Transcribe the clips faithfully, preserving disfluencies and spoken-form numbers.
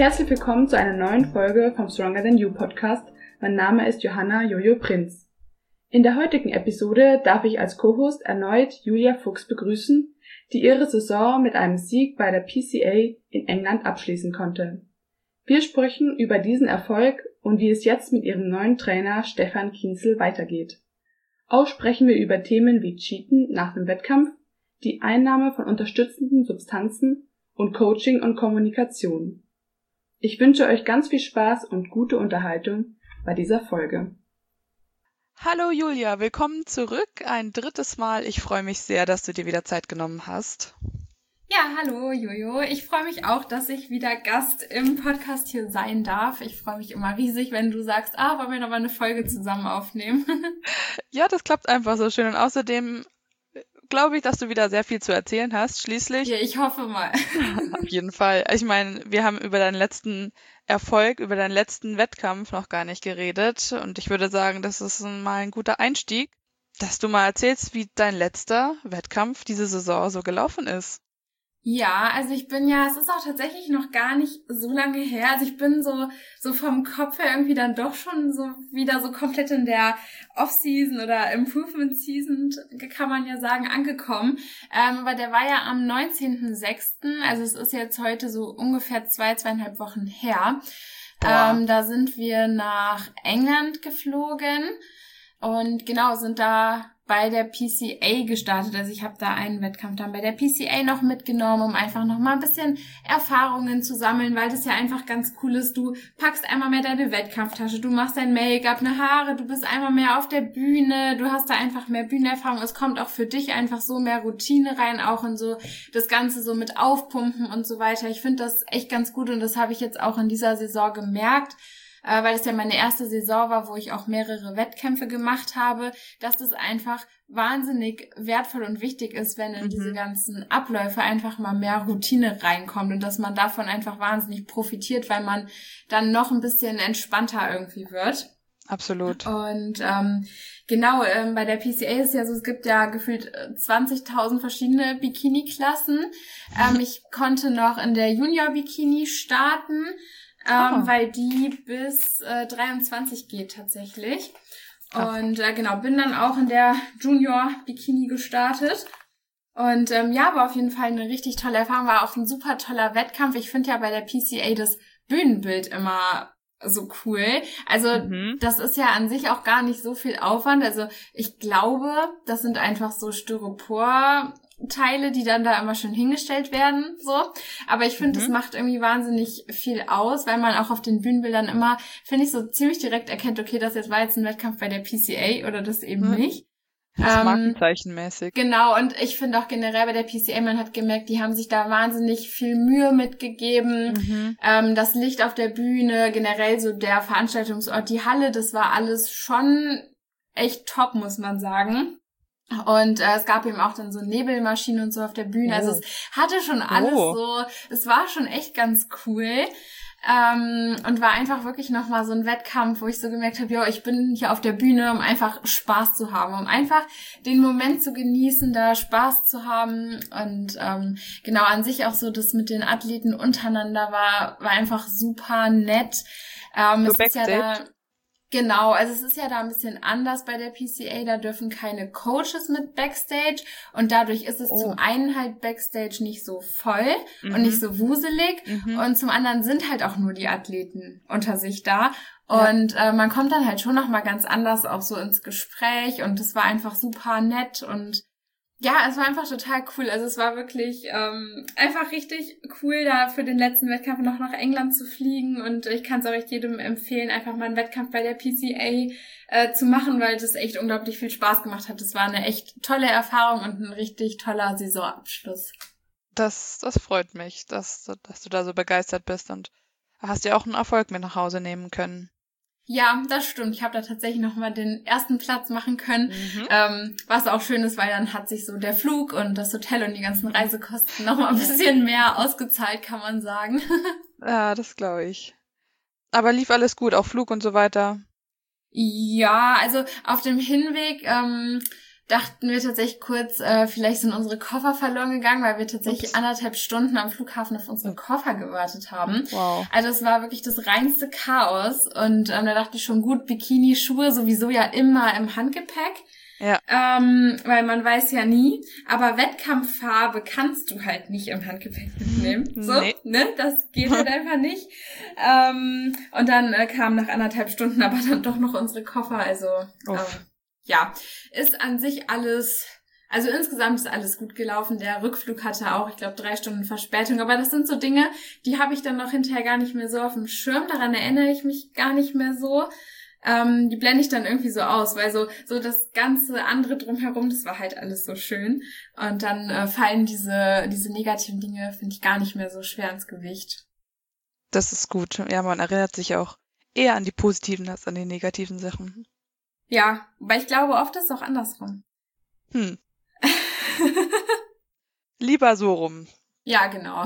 Herzlich willkommen zu einer neuen Folge vom Stronger Than You Podcast. Mein Name ist Johanna Jojo Prinz. In der heutigen Episode darf ich als Co-Host erneut Julia Fuchs begrüßen, die ihre Saison mit einem Sieg bei der P C A in England abschließen konnte. Wir sprechen über diesen Erfolg und wie es jetzt mit ihrem neuen Trainer Stefan Kienzel weitergeht. Auch sprechen wir über Themen wie Cheaten nach dem Wettkampf, die Einnahme von unterstützenden Substanzen und Coaching und Kommunikation. Ich wünsche euch ganz viel Spaß und gute Unterhaltung bei dieser Folge. Hallo Julia, willkommen zurück, ein drittes Mal. Ich freue mich sehr, dass du dir wieder Zeit genommen hast. Ja, hallo Jojo. Ich freue mich auch, dass ich wieder Gast im Podcast hier sein darf. Ich freue mich immer riesig, wenn du sagst, ah, wollen wir noch mal eine Folge zusammen aufnehmen. Ja, das klappt einfach so schön und außerdem glaube ich, dass du wieder sehr viel zu erzählen hast, schließlich. Ja, ich hoffe mal. Auf jeden Fall. Ich meine, wir haben über deinen letzten Erfolg, über deinen letzten Wettkampf noch gar nicht geredet und ich würde sagen, das ist mal ein guter Einstieg, dass du mal erzählst, wie dein letzter Wettkampf diese Saison so gelaufen ist. Ja, also ich bin ja, es ist auch tatsächlich noch gar nicht so lange her. Also ich bin so so vom Kopf her irgendwie dann doch schon so wieder so komplett in der Off-Season oder Improvement-Season, kann man ja sagen, angekommen. Ähm, aber der war ja am neunzehnten sechsten Also es ist jetzt heute so ungefähr zwei, zweieinhalb Wochen her. Ähm, da sind wir nach England geflogen und genau, sind da bei der P C A gestartet. Also ich habe da einen Wettkampf dann bei der P C A noch mitgenommen, um einfach noch mal ein bisschen Erfahrungen zu sammeln, weil das ja einfach ganz cool ist. Du packst einmal mehr deine Wettkampftasche, du machst dein Make-up, eine Haare, du bist einmal mehr auf der Bühne, du hast da einfach mehr Bühnenerfahrung. Es kommt auch für dich einfach so mehr Routine rein, auch in so das Ganze so mit Aufpumpen und so weiter. Ich finde das echt ganz gut und das habe ich jetzt auch in dieser Saison gemerkt, weil es ja meine erste Saison war, wo ich auch mehrere Wettkämpfe gemacht habe, dass das einfach wahnsinnig wertvoll und wichtig ist, wenn in mhm. diese ganzen Abläufe einfach mal mehr Routine reinkommt und dass man davon einfach wahnsinnig profitiert, weil man dann noch ein bisschen entspannter irgendwie wird. Absolut. Und ähm, genau, ähm, bei der P C A ist ja so, es gibt ja gefühlt zwanzigtausend verschiedene Bikini-Klassen. Ähm, ich konnte noch in der Junior-Bikini starten, Ähm, oh. weil die bis äh, dreiundzwanzig geht tatsächlich. Ach. Und äh, genau, bin dann auch in der Junior Bikini gestartet. Und ähm, ja, war auf jeden Fall eine richtig tolle Erfahrung, war auch ein super toller Wettkampf. Ich finde ja bei der P C A das Bühnenbild immer so cool. Also mhm. das ist ja an sich auch gar nicht so viel Aufwand. Also ich glaube, das sind einfach so Styropor Teile, die dann da immer schön hingestellt werden, so. Aber ich finde, mhm. das macht irgendwie wahnsinnig viel aus, weil man auch auf den Bühnenbildern immer, finde ich, so ziemlich direkt erkennt, okay, das jetzt war jetzt ein Wettkampf bei der P C A oder das eben mhm. nicht. Das ist markenzeichenmäßig. Genau, und ich finde auch generell bei der P C A, man hat gemerkt, die haben sich da wahnsinnig viel Mühe mitgegeben. Mhm. Ähm, das Licht auf der Bühne, generell so der Veranstaltungsort, die Halle, das war alles schon echt top, muss man sagen. Und äh, es gab eben auch dann so Nebelmaschinen und so auf der Bühne. Oh. Also es hatte schon alles oh. so, es war schon echt ganz cool. Ähm, und war einfach wirklich nochmal so ein Wettkampf, wo ich so gemerkt habe, ja, ich bin hier auf der Bühne, um einfach Spaß zu haben, um einfach den Moment zu genießen, da Spaß zu haben. Und ähm, genau, an sich auch so das mit den Athleten untereinander war war einfach super nett. Ähm, es ist ja da Genau, also es ist ja da ein bisschen anders bei der P C A, da dürfen keine Coaches mit Backstage und dadurch ist es oh. zum einen halt Backstage nicht so voll mhm. und nicht so wuselig mhm. und zum anderen sind halt auch nur die Athleten unter sich da und ja. äh, man kommt dann halt schon nochmal ganz anders auch so ins Gespräch und es war einfach super nett und ja, es war einfach total cool. Also es war wirklich ähm, einfach richtig cool, da für den letzten Wettkampf noch nach England zu fliegen. Und ich kann es auch echt jedem empfehlen, einfach mal einen Wettkampf bei der P C A äh, zu machen, weil das echt unglaublich viel Spaß gemacht hat. Das war eine echt tolle Erfahrung und ein richtig toller Saisonabschluss. Das, das freut mich, dass, dass du da so begeistert bist und hast ja auch einen Erfolg mit nach Hause nehmen können. Ja, das stimmt. Ich habe da tatsächlich nochmal den ersten Platz machen können, mhm. ähm, was auch schön ist, weil dann hat sich so der Flug und das Hotel und die ganzen Reisekosten nochmal ein bisschen mehr ausgezahlt, kann man sagen. Ja, das glaube ich. Aber lief alles gut, auch Flug und so weiter? Ja, also auf dem Hinweg ähm, dachten wir tatsächlich kurz, äh, vielleicht sind unsere Koffer verloren gegangen, weil wir tatsächlich Ups. anderthalb Stunden am Flughafen auf unsere Koffer gewartet haben. Wow. Also es war wirklich das reinste Chaos. Und ähm, da dachte ich schon, gut, Bikini, Schuhe sowieso ja immer im Handgepäck. Ja. Ähm, weil man weiß ja nie, aber Wettkampffarbe kannst du halt nicht im Handgepäck mitnehmen. So, nee. ne? Das geht halt einfach nicht. Ähm, und dann äh, kamen nach anderthalb Stunden aber dann doch noch unsere Koffer. Also ähm, ja, ist an sich alles, also insgesamt ist alles gut gelaufen. Der Rückflug hatte auch, ich glaube, drei Stunden Verspätung. Aber das sind so Dinge, die habe ich dann noch hinterher gar nicht mehr so auf dem Schirm. Daran erinnere ich mich gar nicht mehr so. Ähm, die blende ich dann irgendwie so aus, weil so so das ganze andere drumherum, das war halt alles so schön. Und dann äh, fallen diese diese negativen Dinge, finde ich, gar nicht mehr so schwer ins Gewicht. Das ist gut. Ja, man erinnert sich auch eher an die positiven als an die negativen Sachen. Ja, weil ich glaube, oft ist es auch andersrum. Hm. Lieber so rum. Ja, genau.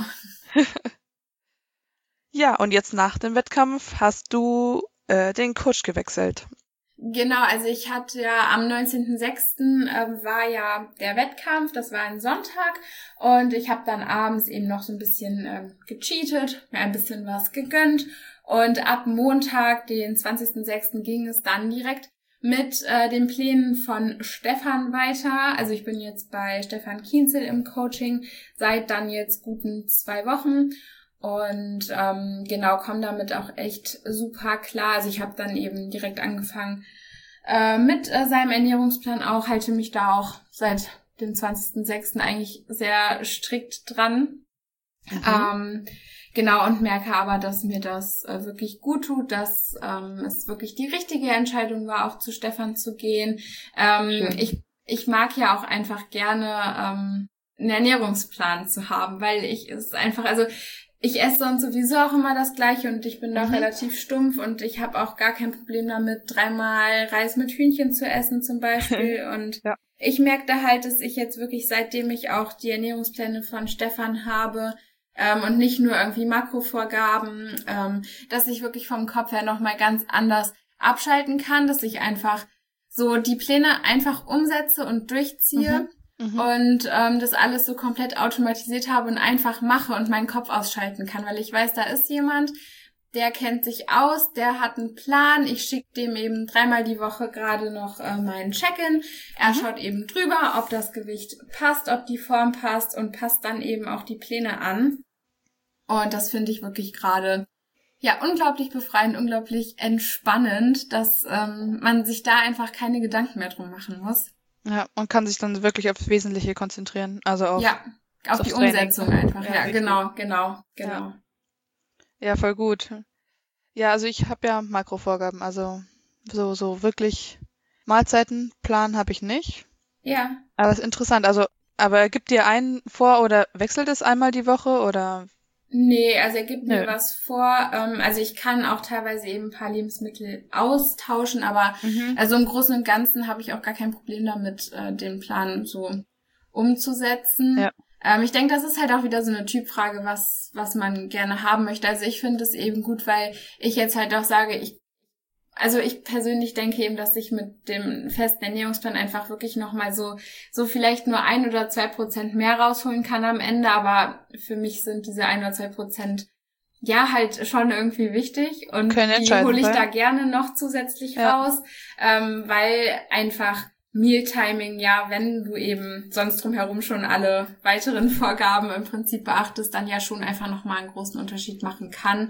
Ja, und jetzt nach dem Wettkampf hast du den Coach gewechselt. Genau, also ich hatte ja am neunzehnten sechsten Ähm, war ja der Wettkampf, das war ein Sonntag und ich habe dann abends eben noch so ein bisschen ähm, gecheatet, mir ein bisschen was gegönnt und ab Montag, den zwanzigsten sechsten ging es dann direkt mit äh, den Plänen von Stefan weiter. Also ich bin jetzt bei Stefan Kienzel im Coaching seit dann jetzt guten zwei Wochen. Und ähm, genau, komme damit auch echt super klar. Also ich habe dann eben direkt angefangen äh, mit äh, seinem Ernährungsplan auch, halte mich da auch seit dem zwanzigsten sechsten eigentlich sehr strikt dran. Mhm. Ähm, genau, und merke aber, dass mir das äh, wirklich gut tut, dass ähm, es wirklich die richtige Entscheidung war, auch zu Stefan zu gehen. Ähm, ich, ich mag ja auch einfach gerne ähm, einen Ernährungsplan zu haben, weil ich es einfach, also ich esse sonst sowieso auch immer das Gleiche und ich bin da mhm. relativ stumpf und ich habe auch gar kein Problem damit, dreimal Reis mit Hühnchen zu essen zum Beispiel. Und ja. ich merke da halt, dass ich jetzt wirklich, seitdem ich auch die Ernährungspläne von Stefan habe ähm, und nicht nur irgendwie Makrovorgaben, ähm, dass ich wirklich vom Kopf her nochmal ganz anders abschalten kann, dass ich einfach so die Pläne einfach umsetze und durchziehe. Mhm. Mhm. Und ähm, das alles so komplett automatisiert habe und einfach mache und meinen Kopf ausschalten kann, weil ich weiß, da ist jemand, der kennt sich aus, der hat einen Plan, ich schicke dem eben dreimal die Woche gerade noch äh, meinen Check-in, er mhm. schaut eben drüber, ob das Gewicht passt, ob die Form passt und passt dann eben auch die Pläne an. Und das finde ich wirklich gerade ja unglaublich befreiend, unglaublich entspannend, dass ähm, man sich da einfach keine Gedanken mehr drum machen muss. Ja, man kann sich dann wirklich aufs Wesentliche konzentrieren, also auf ja, auf die Training. Umsetzung einfach. Ja, ja genau, genau, genau. Ja. ja, voll gut. Ja, also ich habe ja Makrovorgaben, also so so wirklich Mahlzeitenplan habe ich nicht. Ja. Aber es ist interessant, also aber gibt dir einen vor oder wechselt es einmal die Woche oder? Nee, also er gibt mir Nö. was vor. Ähm, also ich kann auch teilweise eben ein paar Lebensmittel austauschen, aber mhm. also im Großen und Ganzen habe ich auch gar kein Problem damit, äh, den Plan so umzusetzen. Ja. Ähm, ich denke, das ist halt auch wieder so eine Typfrage, was was man gerne haben möchte. Also ich finde es eben gut, weil ich jetzt halt auch sage, ich Also ich persönlich denke eben, dass ich mit dem festen Ernährungsplan einfach wirklich nochmal so so vielleicht nur ein oder zwei Prozent mehr rausholen kann am Ende, aber für mich sind diese ein oder zwei Prozent ja halt schon irgendwie wichtig und die hole ich da gerne noch zusätzlich ja. raus, ähm, weil einfach Mealtiming, ja, wenn du eben sonst drumherum schon alle weiteren Vorgaben im Prinzip beachtest, dann ja schon einfach nochmal einen großen Unterschied machen kann.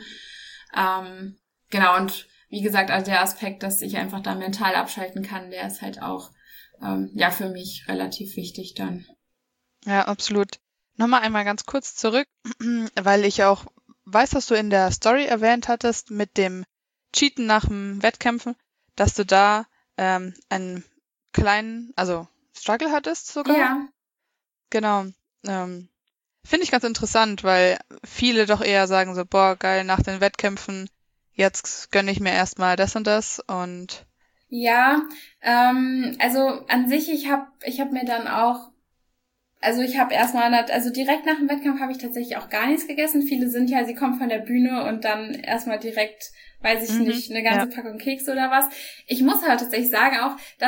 Ähm, genau, und wie gesagt, also der Aspekt, dass ich einfach da mental abschalten kann, der ist halt auch ähm, ja für mich relativ wichtig dann. Ja, absolut. Nochmal einmal ganz kurz zurück, weil ich auch weiß, dass du in der Story erwähnt hattest mit dem Cheaten nach dem Wettkämpfen, dass du da ähm, einen kleinen, also Struggle hattest sogar. Ja. Genau. Ähm, finde ich ganz interessant, weil viele doch eher sagen so, boah, geil, nach den Wettkämpfen jetzt gönne ich mir erstmal das und das und ja, ähm, also an sich, ich habe ich hab mir dann auch, also ich habe erstmal, also direkt nach dem Wettkampf habe ich tatsächlich auch gar nichts gegessen. Viele sind ja, sie kommen von der Bühne und dann erstmal direkt, weiß ich mhm, nicht, eine ganze ja. Packung Kekse oder was. Ich muss aber tatsächlich sagen auch, das ist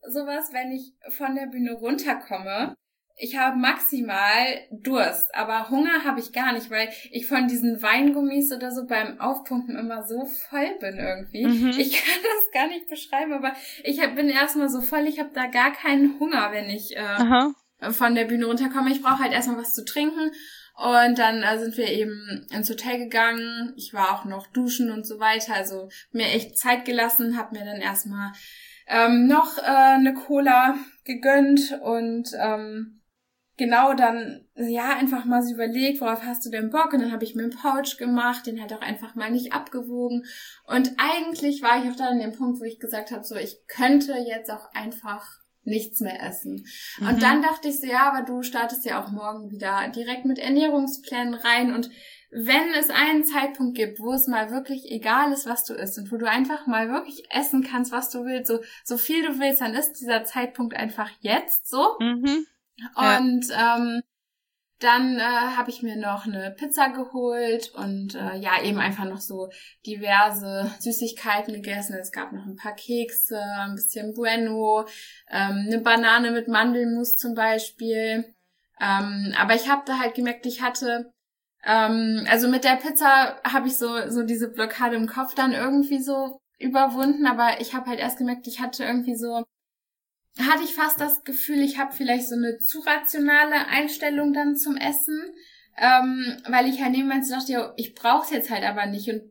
sowas, wenn ich von der Bühne runterkomme. Ich habe maximal Durst, aber Hunger habe ich gar nicht, weil ich von diesen Weingummis oder so beim Aufpumpen immer so voll bin irgendwie. Mhm. Ich kann das gar nicht beschreiben, aber ich hab, bin erstmal so voll, ich habe da gar keinen Hunger, wenn ich äh, von der Bühne runterkomme. Ich brauche halt erstmal was zu trinken und dann äh, sind wir eben ins Hotel gegangen. Ich war auch noch duschen und so weiter, also mir echt Zeit gelassen, habe mir dann erstmal ähm, noch äh, eine Cola gegönnt und ähm, genau, dann, ja, einfach mal so überlegt, worauf hast du denn Bock? Und dann habe ich mir einen Pouch gemacht, den halt auch einfach mal nicht abgewogen. Und eigentlich war ich auch dann an dem Punkt, wo ich gesagt habe, so, ich könnte jetzt auch einfach nichts mehr essen. Mhm. Und dann dachte ich so, ja, aber du startest ja auch morgen wieder direkt mit Ernährungsplänen rein. Und wenn es einen Zeitpunkt gibt, wo es mal wirklich egal ist, was du isst und wo du einfach mal wirklich essen kannst, was du willst, so, so viel du willst, dann ist dieser Zeitpunkt einfach jetzt so. Mhm. Und ja. ähm, dann äh, habe ich mir noch eine Pizza geholt und äh, ja, eben einfach noch so diverse Süßigkeiten gegessen. Es gab noch ein paar Kekse, ein bisschen Bueno, ähm, eine Banane mit Mandelmus zum Beispiel. Ähm, aber ich habe da halt gemerkt, ich hatte, ähm, also mit der Pizza habe ich so so diese Blockade im Kopf dann irgendwie so überwunden. Aber ich habe halt erst gemerkt, ich hatte irgendwie so hatte ich fast das Gefühl, ich habe vielleicht so eine zu rationale Einstellung dann zum Essen, ähm, weil ich halt nebenbei so dachte, ja, ich brauche es jetzt halt aber nicht. Und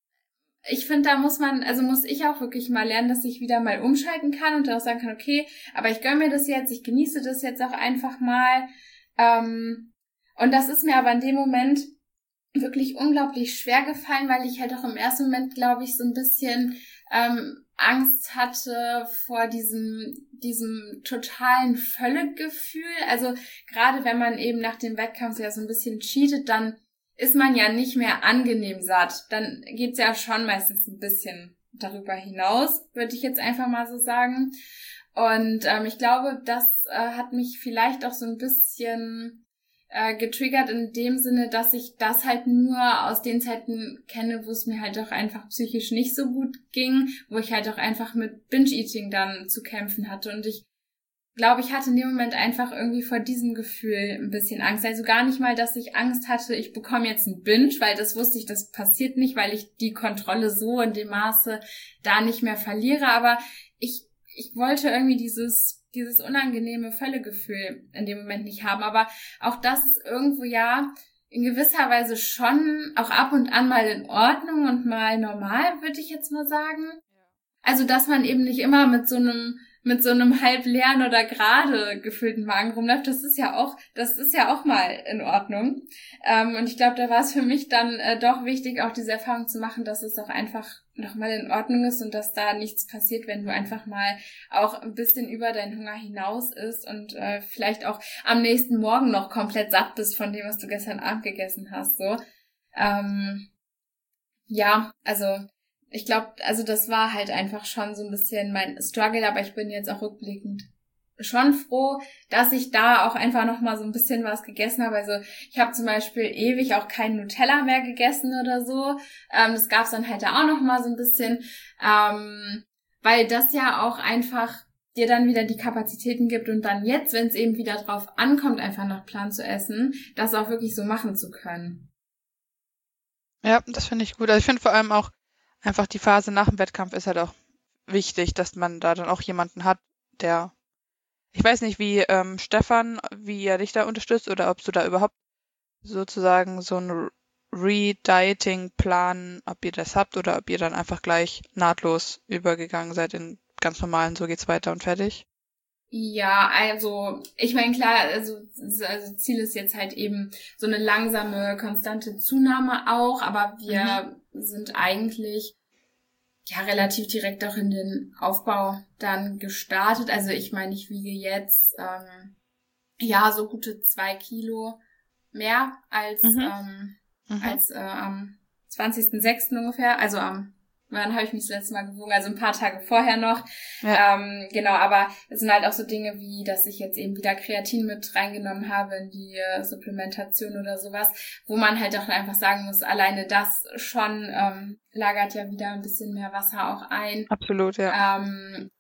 ich finde, da muss man, also muss ich auch wirklich mal lernen, dass ich wieder mal umschalten kann und dann auch sagen kann, okay, aber ich gönne mir das jetzt, ich genieße das jetzt auch einfach mal. Ähm, und das ist mir aber in dem Moment wirklich unglaublich schwer gefallen, weil ich halt auch im ersten Moment, glaube ich, so ein bisschen ähm, Angst hatte vor diesem diesem totalen Völlegefühl. Also gerade wenn man eben nach dem Wettkampf ja so ein bisschen cheatet, dann ist man ja nicht mehr angenehm satt. Dann geht's ja schon meistens ein bisschen darüber hinaus, würde ich jetzt einfach mal so sagen. Und ähm, ich glaube, das äh, hat mich vielleicht auch so ein bisschen äh, getriggert in dem Sinne, dass ich das halt nur aus den Zeiten kenne, wo es mir halt auch einfach psychisch nicht so gut ging, wo ich halt auch einfach mit Binge-Eating dann zu kämpfen hatte. Und ich glaube, ich hatte in dem Moment einfach irgendwie vor diesem Gefühl ein bisschen Angst. Also gar nicht mal, dass ich Angst hatte, ich bekomme jetzt einen Binge, weil das wusste ich, das passiert nicht, weil ich die Kontrolle so in dem Maße da nicht mehr verliere. Aber ich ich wollte irgendwie dieses dieses unangenehme Völlegefühl in dem Moment nicht haben. Aber auch das ist irgendwo ja in gewisser Weise schon auch ab und an mal in Ordnung und mal normal, würde ich jetzt mal sagen. Also, dass man eben nicht immer mit so einem mit so einem halb leeren oder gerade gefüllten Magen rumläuft, das ist ja auch, das ist ja auch mal in Ordnung. Ähm, und ich glaube, da war es für mich dann äh, doch wichtig, auch diese Erfahrung zu machen, dass es auch einfach nochmal in Ordnung ist und dass da nichts passiert, wenn du einfach mal auch ein bisschen über deinen Hunger hinaus isst und äh, vielleicht auch am nächsten Morgen noch komplett satt bist von dem, was du gestern Abend gegessen hast. So, ähm, ja, also ich glaube, also das war halt einfach schon so ein bisschen mein Struggle, aber ich bin jetzt auch rückblickend schon froh, dass ich da auch einfach noch mal so ein bisschen was gegessen habe. Also ich habe zum Beispiel ewig auch kein Nutella mehr gegessen oder so. Ähm, das gab's dann halt da auch noch mal so ein bisschen, ähm, weil das ja auch einfach dir dann wieder die Kapazitäten gibt und dann jetzt, wenn es eben wieder drauf ankommt, einfach nach Plan zu essen, das auch wirklich so machen zu können. Ja, das finde ich gut. Also ich finde vor allem auch einfach die Phase nach dem Wettkampf ist halt auch wichtig, dass man da dann auch jemanden hat, der, ich weiß nicht, wie ähm, Stefan, wie er dich da unterstützt oder ob du da überhaupt sozusagen so einen Re-Dieting-Plan, ob ihr das habt oder ob ihr dann einfach gleich nahtlos übergegangen seid in ganz normalen, so geht's weiter und fertig. Ja, also ich meine, klar, also, also Ziel ist jetzt halt eben so eine langsame, konstante Zunahme auch, aber wir mhm. sind eigentlich ja relativ direkt auch in den Aufbau dann gestartet. Also ich meine, ich wiege jetzt ähm, ja so gute zwei Kilo mehr als mhm. ähm, mhm. als äh, am zwanzigsten sechsten ungefähr, also am Wann habe ich mich das letzte Mal gewogen? Also ein paar Tage vorher noch. Ja. Ähm, genau, aber es sind halt auch so Dinge wie, dass ich jetzt eben wieder Kreatin mit reingenommen habe in die äh, Supplementation oder sowas, wo man halt auch einfach sagen muss, alleine das schon ähm, lagert ja wieder ein bisschen mehr Wasser auch ein. Absolut, ja. Ähm,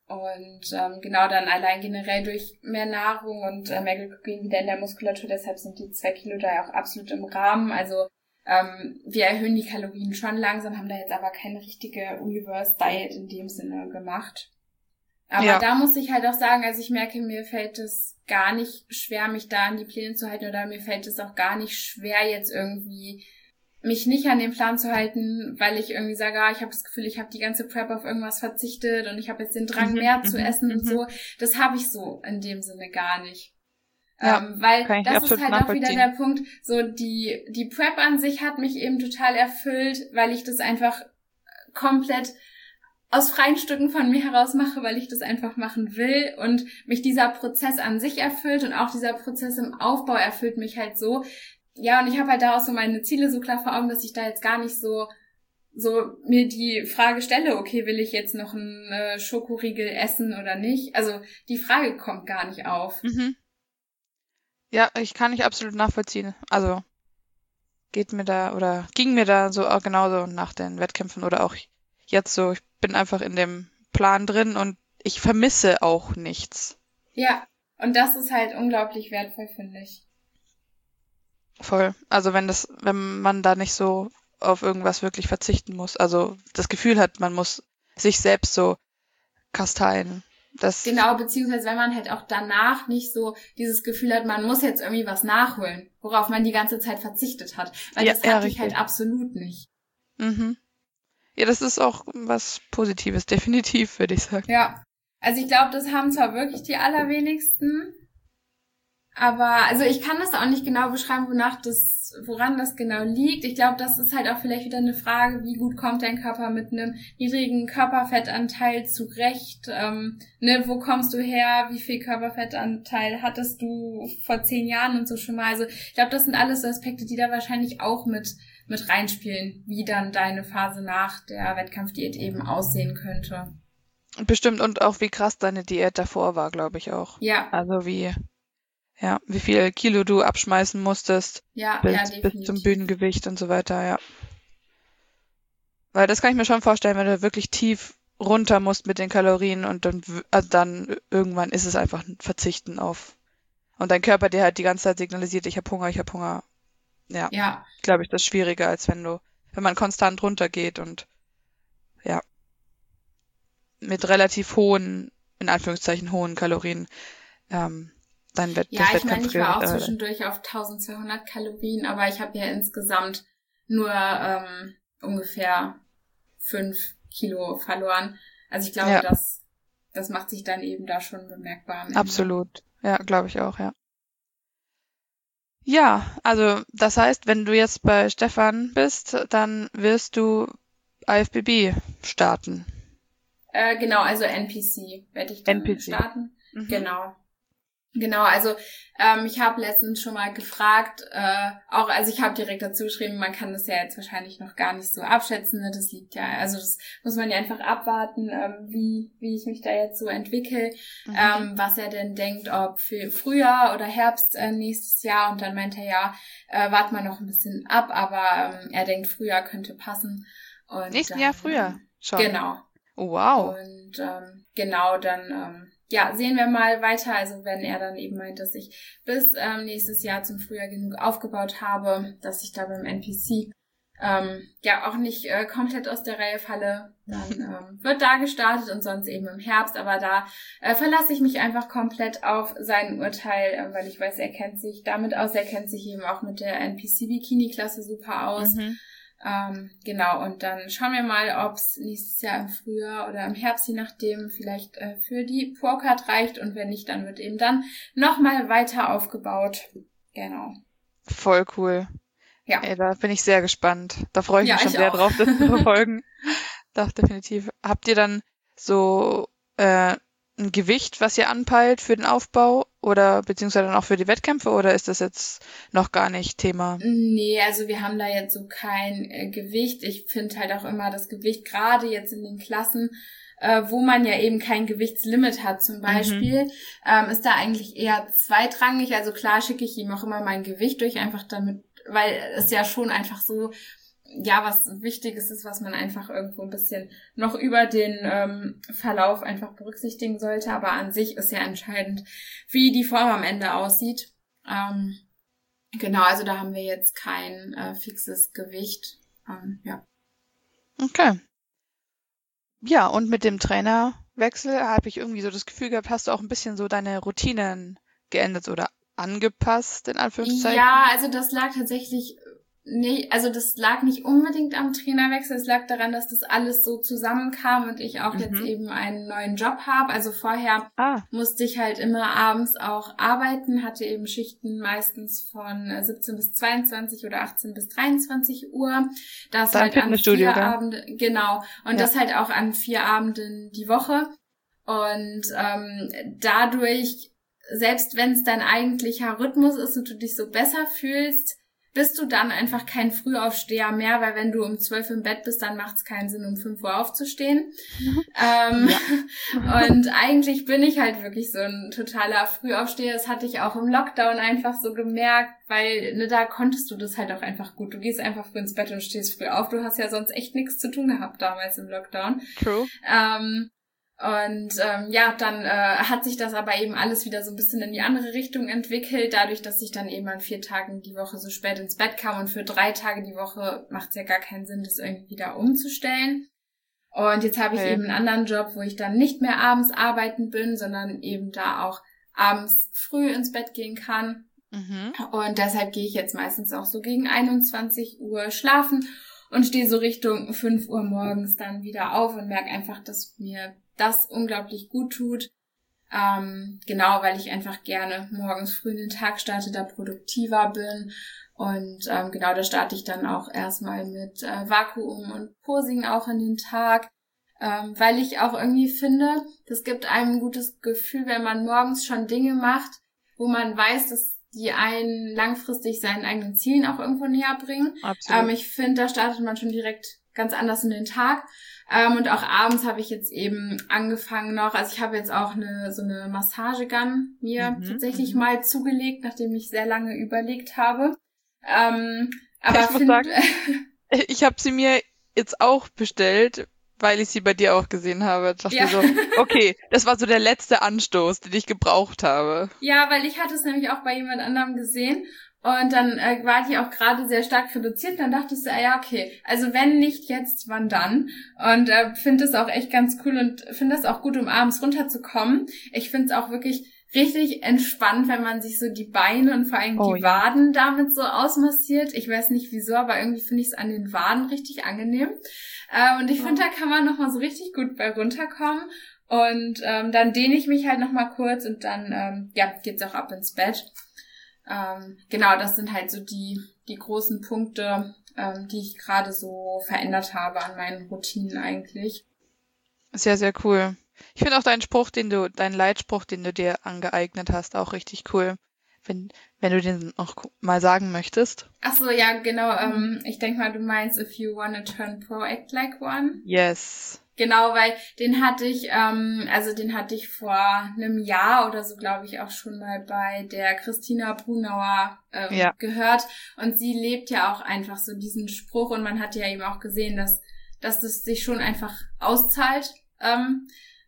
Und ähm, genau dann allein generell durch mehr Nahrung und äh, mehr Glykogen wieder in der Muskulatur, deshalb sind die zwei Kilo da ja auch absolut im Rahmen. Also ähm, wir erhöhen die Kalorien schon langsam, haben da jetzt aber keine richtige Reverse Diet in dem Sinne gemacht. Aber ja. Da muss ich halt auch sagen, also ich merke, mir fällt es gar nicht schwer, mich da an die Pläne zu halten, oder mir fällt es auch gar nicht schwer, jetzt irgendwie mich nicht an den Plan zu halten, weil ich irgendwie sage, ah, ich habe das Gefühl, ich habe die ganze Prep auf irgendwas verzichtet und ich habe jetzt den Drang, mehr mhm, zu essen mhm. und so. Das habe ich so in dem Sinne gar nicht. Ja, ähm, weil das ist halt auch wieder der Punkt, so die die Prep an sich hat mich eben total erfüllt, weil ich das einfach komplett aus freien Stücken von mir heraus mache, weil ich das einfach machen will und mich dieser Prozess an sich erfüllt und auch dieser Prozess im Aufbau erfüllt mich halt so. Ja, und ich habe halt daraus so meine Ziele so klar vor Augen, dass ich da jetzt gar nicht so so mir die Frage stelle, okay, will ich jetzt noch einen äh, Schokoriegel essen oder nicht? Also die Frage kommt gar nicht auf. Mhm. Ja, ich kann nicht absolut nachvollziehen. Also geht mir da oder ging mir da so auch genauso nach den Wettkämpfen oder auch jetzt so. Ich bin einfach in dem Plan drin und ich vermisse auch nichts. Ja, und das ist halt unglaublich wertvoll, finde ich. Voll. Also wenn das, wenn man da nicht so auf irgendwas wirklich verzichten muss, also das Gefühl hat, man muss sich selbst so kasteien. Das genau, beziehungsweise wenn man halt auch danach nicht so dieses Gefühl hat, man muss jetzt irgendwie was nachholen, worauf man die ganze Zeit verzichtet hat. Weil ja, das hatte ich halt absolut nicht. Mhm. Ja, das ist auch was Positives, definitiv, würde ich sagen. Ja, also ich glaube, das haben zwar wirklich die allerwenigsten, aber also ich kann das auch nicht genau beschreiben, wonach das, woran das genau liegt. Ich glaube, das ist halt auch vielleicht wieder eine Frage, wie gut kommt dein Körper mit einem niedrigen Körperfettanteil zurecht? Ähm, ne, wo kommst du her? Wie viel Körperfettanteil hattest du vor zehn Jahren und so schon mal? Also ich glaube, das sind alles so Aspekte, die da wahrscheinlich auch mit mit reinspielen, wie dann deine Phase nach der Wettkampfdiät eben aussehen könnte. Bestimmt, und auch wie krass deine Diät davor war, glaube ich auch. Ja. Also wie Ja, wie viel Kilo du abschmeißen musstest ja, bis, ja, bis zum Bühnengewicht und so weiter, ja. Weil das kann ich mir schon vorstellen, wenn du wirklich tief runter musst mit den Kalorien und dann, also dann irgendwann ist es einfach ein Verzichten auf. Und dein Körper dir halt die ganze Zeit signalisiert, ich habe Hunger, ich habe Hunger. Ja, ja. glaube ich, das ist schwieriger, als wenn du, wenn man konstant runtergeht und ja, mit relativ hohen, in Anführungszeichen hohen Kalorien, ähm, Dann wird ja, ich meine, ich war auch zwischendurch auf eintausendzweihundert Kalorien, aber ich habe ja insgesamt nur ähm, ungefähr fünf Kilo verloren. Also ich glaube, ja. das, das macht sich dann eben da schon bemerkbar. Absolut. Ja, glaube ich auch, ja. Ja, also das heißt, wenn du jetzt bei Stefan bist, dann wirst du I F B B starten. Äh, genau, also N P C werde ich dann N P C starten. Mhm. Genau. Genau, also ähm, ich habe letztens schon mal gefragt, äh, auch, also ich habe direkt dazu geschrieben, man kann das ja jetzt wahrscheinlich noch gar nicht so abschätzen, ne? Das liegt ja, also das muss man ja einfach abwarten, ähm, wie wie ich mich da jetzt so entwickle, mhm. ähm, was er denn denkt, ob für Frühjahr oder Herbst äh, nächstes Jahr, und dann meint er, ja, äh, warten wir noch ein bisschen ab, aber ähm, er denkt, Frühjahr könnte passen. Und Nächsten dann, Jahr Frühjahr schon? Genau. Oh, wow. Und ähm, genau, dann ähm, ja, sehen wir mal weiter, also wenn er dann eben meint, dass ich bis ähm, nächstes Jahr zum Frühjahr genug aufgebaut habe, dass ich da beim N P C ähm, ja auch nicht äh, komplett aus der Reihe falle, dann ähm, wird da gestartet und sonst eben im Herbst, aber da äh, verlasse ich mich einfach komplett auf sein Urteil, äh, weil ich weiß, er kennt sich damit aus, er kennt sich eben auch mit der N P C-Bikini-Klasse super aus. Mhm. Ähm, genau, und dann schauen wir mal, ob es nächstes Jahr im Frühjahr oder im Herbst, je nachdem, vielleicht äh, für die Pro-Card reicht, und wenn nicht, dann wird eben dann nochmal weiter aufgebaut. Genau. Voll cool. Ja. Ey, da bin ich sehr gespannt. Da freue ich ja, mich schon ich sehr auch. drauf, das zu verfolgen. Doch, definitiv. Habt ihr dann so äh, ein Gewicht, was ihr anpeilt für den Aufbau oder beziehungsweise dann auch für die Wettkämpfe, oder ist das jetzt noch gar nicht Thema? Nee, also wir haben da jetzt so kein äh, Gewicht. Ich finde halt auch immer das Gewicht, gerade jetzt in den Klassen, äh, wo man ja eben kein Gewichtslimit hat zum Beispiel, mhm. ähm, ist da eigentlich eher zweitrangig. Also klar schicke ich ihm auch immer mein Gewicht durch, einfach damit, weil es ja schon einfach so ja, was Wichtiges ist, was man einfach irgendwo ein bisschen noch über den ähm, Verlauf einfach berücksichtigen sollte. Aber an sich ist ja entscheidend, wie die Form am Ende aussieht. Ähm, genau, also da haben wir jetzt kein äh, fixes Gewicht. Ähm, ja. Okay. Ja, und mit dem Trainerwechsel habe ich irgendwie so das Gefühl gehabt, hast du auch ein bisschen so deine Routinen geändert oder angepasst, in Anführungszeichen? Ja, also das lag tatsächlich nicht, also das lag nicht unbedingt am Trainerwechsel, es lag daran, dass das alles so zusammenkam und ich auch mhm. jetzt eben einen neuen Job habe. Also vorher ah. musste ich halt immer abends auch arbeiten, hatte eben Schichten meistens von siebzehn bis zweiundzwanzig oder achtzehn bis dreiundzwanzig Uhr. Das Dein halt an vier oder? Abende, genau, und ja. das halt auch an vier Abenden die Woche. Und ähm, dadurch, selbst wenn es dein eigentlicher Rhythmus ist und du dich so besser fühlst, bist du dann einfach kein Frühaufsteher mehr, weil wenn du um zwölf im Bett bist, dann macht es keinen Sinn, um fünf Uhr aufzustehen. Mhm. Ähm, ja. Und eigentlich bin ich halt wirklich so ein totaler Frühaufsteher. Das hatte ich auch im Lockdown einfach so gemerkt, weil ne, da konntest du das halt auch einfach gut. Du gehst einfach früh ins Bett und stehst früh auf. Du hast ja sonst echt nichts zu tun gehabt damals im Lockdown. True. Ähm, Und ähm, ja, dann äh, hat sich das aber eben alles wieder so ein bisschen in die andere Richtung entwickelt, dadurch, dass ich dann eben an vier Tagen die Woche so spät ins Bett kam und für drei Tage die Woche macht es ja gar keinen Sinn, das irgendwie wieder umzustellen. Und jetzt habe ich okay. eben einen anderen Job, wo ich dann nicht mehr abends arbeiten bin, sondern eben da auch abends früh ins Bett gehen kann. Mhm. Und deshalb gehe ich jetzt meistens auch so gegen einundzwanzig Uhr schlafen und stehe so Richtung fünf Uhr morgens dann wieder auf und merke einfach, dass mir das unglaublich gut tut. Ähm, genau, weil ich einfach gerne morgens früh in den Tag starte, da produktiver bin. Und ähm, genau, da starte ich dann auch erstmal mit äh, Vakuum und Posing auch in den Tag. Ähm, weil ich auch irgendwie finde, das gibt einem ein gutes Gefühl, wenn man morgens schon Dinge macht, wo man weiß, dass die einen langfristig seinen eigenen Zielen auch irgendwo näher bringen. Absolut. Ähm, ich finde, da startet man schon direkt ganz anders in den Tag. Ähm, und auch abends habe ich jetzt eben angefangen noch, also ich habe jetzt auch eine so eine Massagegun mir mhm, tatsächlich m- mal zugelegt, nachdem ich sehr lange überlegt habe. Ähm, aber ich muss find, sagen, ich habe sie mir jetzt auch bestellt, weil ich sie bei dir auch gesehen habe. Ich dachte ja. so, okay, das war so der letzte Anstoß, den ich gebraucht habe. Ja, weil ich hatte es nämlich auch bei jemand anderem gesehen. Und dann äh, war die auch gerade sehr stark reduziert. Dann dachte ich so, ah ja, okay, also wenn nicht jetzt, wann dann? Und äh, finde es auch echt ganz cool und finde es auch gut, um abends runterzukommen. Ich finde es auch wirklich richtig entspannt, wenn man sich so die Beine und vor allem oh, die ja. Waden damit so ausmassiert. Ich weiß nicht wieso, aber irgendwie finde ich es an den Waden richtig angenehm. Äh, und ich ja. finde, da kann man nochmal so richtig gut bei runterkommen. Und ähm, dann dehne ich mich halt nochmal kurz und dann ähm, ja geht's auch ab ins Bett. Ähm, genau, das sind halt so die die großen Punkte, ähm, die ich gerade so verändert habe an meinen Routinen eigentlich. Sehr, sehr cool. Ich finde auch deinen Spruch, den du, deinen Leitspruch, den du dir angeeignet hast, auch richtig cool. Wenn, wenn du den auch mal sagen möchtest. Ach so, ja, genau. Ähm, ich denke mal, du meinst, if you wanna turn pro, act like one. Yes. Genau, weil den hatte ich, ähm, also den hatte ich vor einem Jahr oder so, glaube ich, auch schon mal bei der Christina Brunauer ähm, ja. gehört. Und sie lebt ja auch einfach so diesen Spruch und man hat ja eben auch gesehen, dass dass das sich schon einfach auszahlt. Ähm,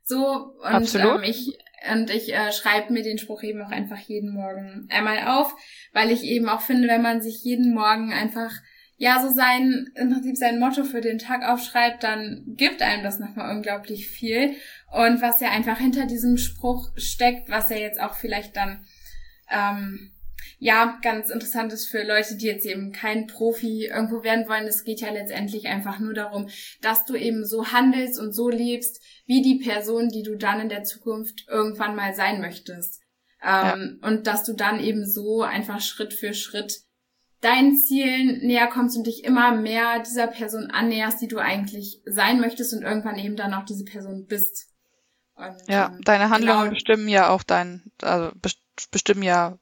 so und Absolut. ähm, ich und ich äh, schreibe mir den Spruch eben auch einfach jeden Morgen einmal auf, weil ich eben auch finde, wenn man sich jeden Morgen einfach ja, so sein, im Prinzip sein Motto für den Tag aufschreibt, dann gibt einem das nochmal unglaublich viel. Und was ja einfach hinter diesem Spruch steckt, was ja jetzt auch vielleicht dann, ähm, ja, ganz interessant ist für Leute, die jetzt eben kein Profi irgendwo werden wollen. Es geht ja letztendlich einfach nur darum, dass du eben so handelst und so lebst, wie die Person, die du dann in der Zukunft irgendwann mal sein möchtest. Ähm, ja. Und dass du dann eben so einfach Schritt für Schritt deinen Zielen näher kommst und dich immer mehr dieser Person annäherst, die du eigentlich sein möchtest und irgendwann eben dann auch diese Person bist. Und, ja, ähm, deine Handlungen genau, bestimmen ja auch dein, also bestimmen ja,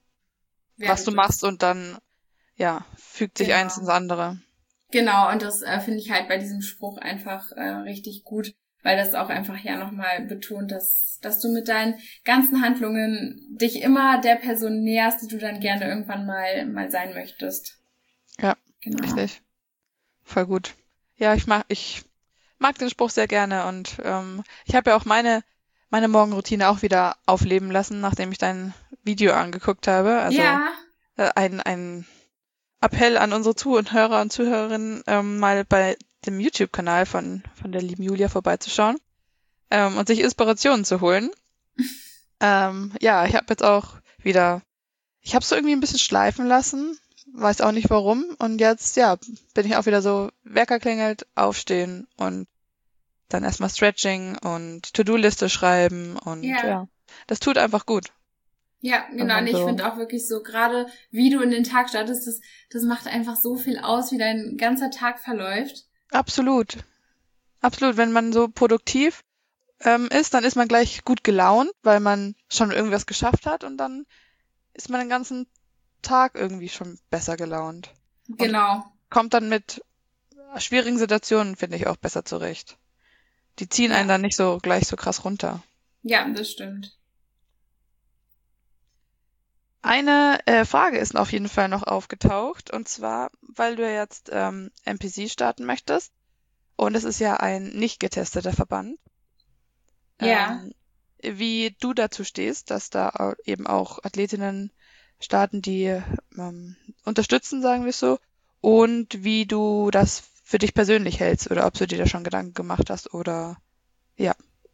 was du, du machst und dann, ja, fügt sich genau. eins ins andere. Genau, und das äh, finde ich halt bei diesem Spruch einfach äh, richtig gut, weil das auch einfach ja nochmal betont, dass dass du mit deinen ganzen Handlungen dich immer der Person näherst, die du dann gerne irgendwann mal mal sein möchtest. Ja, genau. Richtig. voll gut. Ja, ich mag, ich mag den Spruch sehr gerne und ähm, ich habe ja auch meine meine Morgenroutine auch wieder aufleben lassen, nachdem ich dein Video angeguckt habe. Also Ja, äh, ein ein Appell an unsere Zuhörer und Zuhörerinnen, ähm, mal bei dem YouTube-Kanal von von der lieben Julia vorbeizuschauen ähm, und sich Inspirationen zu holen. ähm, ja, ich habe jetzt auch wieder, ich habe es so irgendwie ein bisschen schleifen lassen, weiß auch nicht warum. Und jetzt, ja, bin ich auch wieder so, Wecker klingelt, aufstehen und dann erstmal Stretching und To-Do-Liste schreiben und ja. ja, das tut einfach gut, Ja, wenn genau. Und man ich so, finde auch wirklich so, gerade wie du in den Tag startest, das, das macht einfach so viel aus, wie dein ganzer Tag verläuft. absolut, absolut, wenn man so produktiv ähm, ist, dann ist man gleich gut gelaunt, weil man schon irgendwas geschafft hat und dann ist man den ganzen Tag irgendwie schon besser gelaunt und Genau. kommt dann mit schwierigen Situationen, finde ich, auch besser zurecht. Die ziehen einen Ja. dann nicht so gleich so krass runter. Ja, das stimmt. Eine äh, Frage ist auf jeden Fall noch aufgetaucht, und zwar, weil du jetzt ähm, N P C starten möchtest, und es ist ja ein nicht getesteter Verband, Ja. ähm, wie du dazu stehst, dass da au- eben auch Athletinnen starten, die ähm, unterstützen, sagen wir es so, und wie du das für dich persönlich hältst oder ob du dir da schon Gedanken gemacht hast oder ja.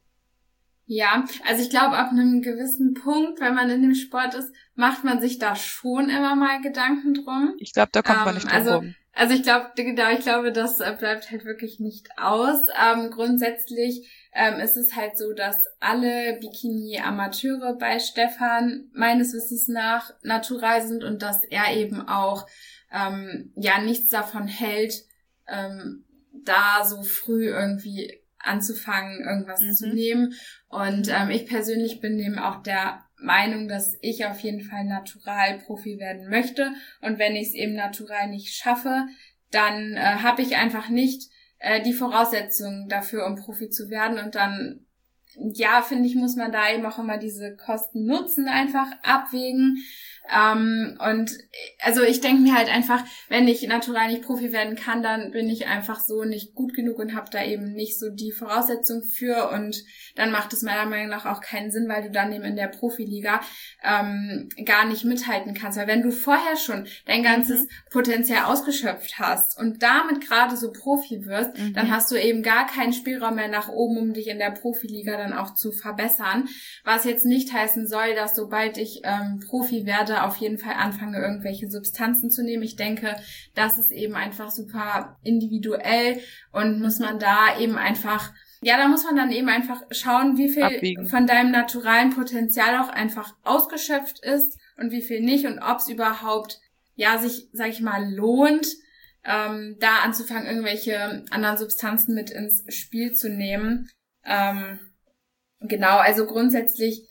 Ja, also ich glaube, ab einem gewissen Punkt, wenn man in dem Sport ist, macht man sich da schon immer mal Gedanken drum. Ich glaube, da kommt man Ähm, nicht drum also, rum. also ich glaube, genau, ich glaube, das äh, bleibt halt wirklich nicht aus. Ähm, grundsätzlich ähm, ist es halt so, dass alle Bikini-Amateure bei Stefan meines Wissens nach natural sind und dass er eben auch ähm, ja nichts davon hält, ähm, da so früh irgendwie anzufangen, irgendwas Mhm. zu nehmen. Und ähm, ich persönlich bin eben auch der Meinung, dass ich auf jeden Fall Natural-Profi werden möchte. Und wenn ich es eben natural nicht schaffe, dann äh, habe ich einfach nicht äh, die Voraussetzungen dafür, um Profi zu werden. Und dann, ja, finde ich, muss man da eben auch immer diese Kosten-Nutzen einfach abwägen. Ähm, und also ich denke mir halt einfach, wenn ich natural nicht Profi werden kann, dann bin ich einfach so nicht gut genug und habe da eben nicht so die Voraussetzung für, und dann macht es meiner Meinung nach auch keinen Sinn, weil du dann eben in der Profiliga ähm, gar nicht mithalten kannst. Weil wenn du vorher schon dein ganzes Mhm. Potenzial ausgeschöpft hast und damit gerade so Profi wirst, Mhm. dann hast du eben gar keinen Spielraum mehr nach oben, um dich in der Profiliga dann auch zu verbessern. Was jetzt nicht heißen soll, dass sobald ich ähm, Profi werde, auf jeden Fall anfange, irgendwelche Substanzen zu nehmen. Ich denke, das ist eben einfach super individuell und muss man da eben einfach, ja, da muss man dann eben einfach schauen, wie viel Abwiegen. von deinem naturalen Potenzial auch einfach ausgeschöpft ist und wie viel nicht und ob es überhaupt, ja, sich, sag ich mal, lohnt, ähm, da anzufangen, irgendwelche anderen Substanzen mit ins Spiel zu nehmen. Ähm, genau, also grundsätzlich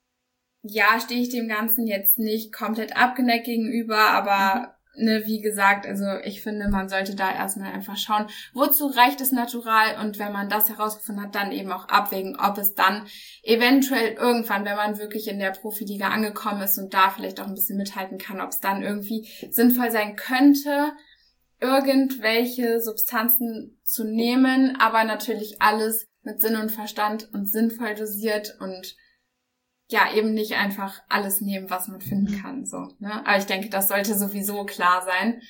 ja, stehe ich dem Ganzen jetzt nicht komplett abgeneigt gegenüber, aber ne, wie gesagt, also ich finde, man sollte da erstmal einfach schauen, wozu reicht es natural, und wenn man das herausgefunden hat, dann eben auch abwägen, ob es dann eventuell irgendwann, wenn man wirklich in der Profiliga angekommen ist und da vielleicht auch ein bisschen mithalten kann, ob es dann irgendwie sinnvoll sein könnte, irgendwelche Substanzen zu nehmen, aber natürlich alles mit Sinn und Verstand und sinnvoll dosiert und ja, eben nicht einfach alles nehmen, was man finden kann, so, ne? Aber ich denke, das sollte sowieso klar sein.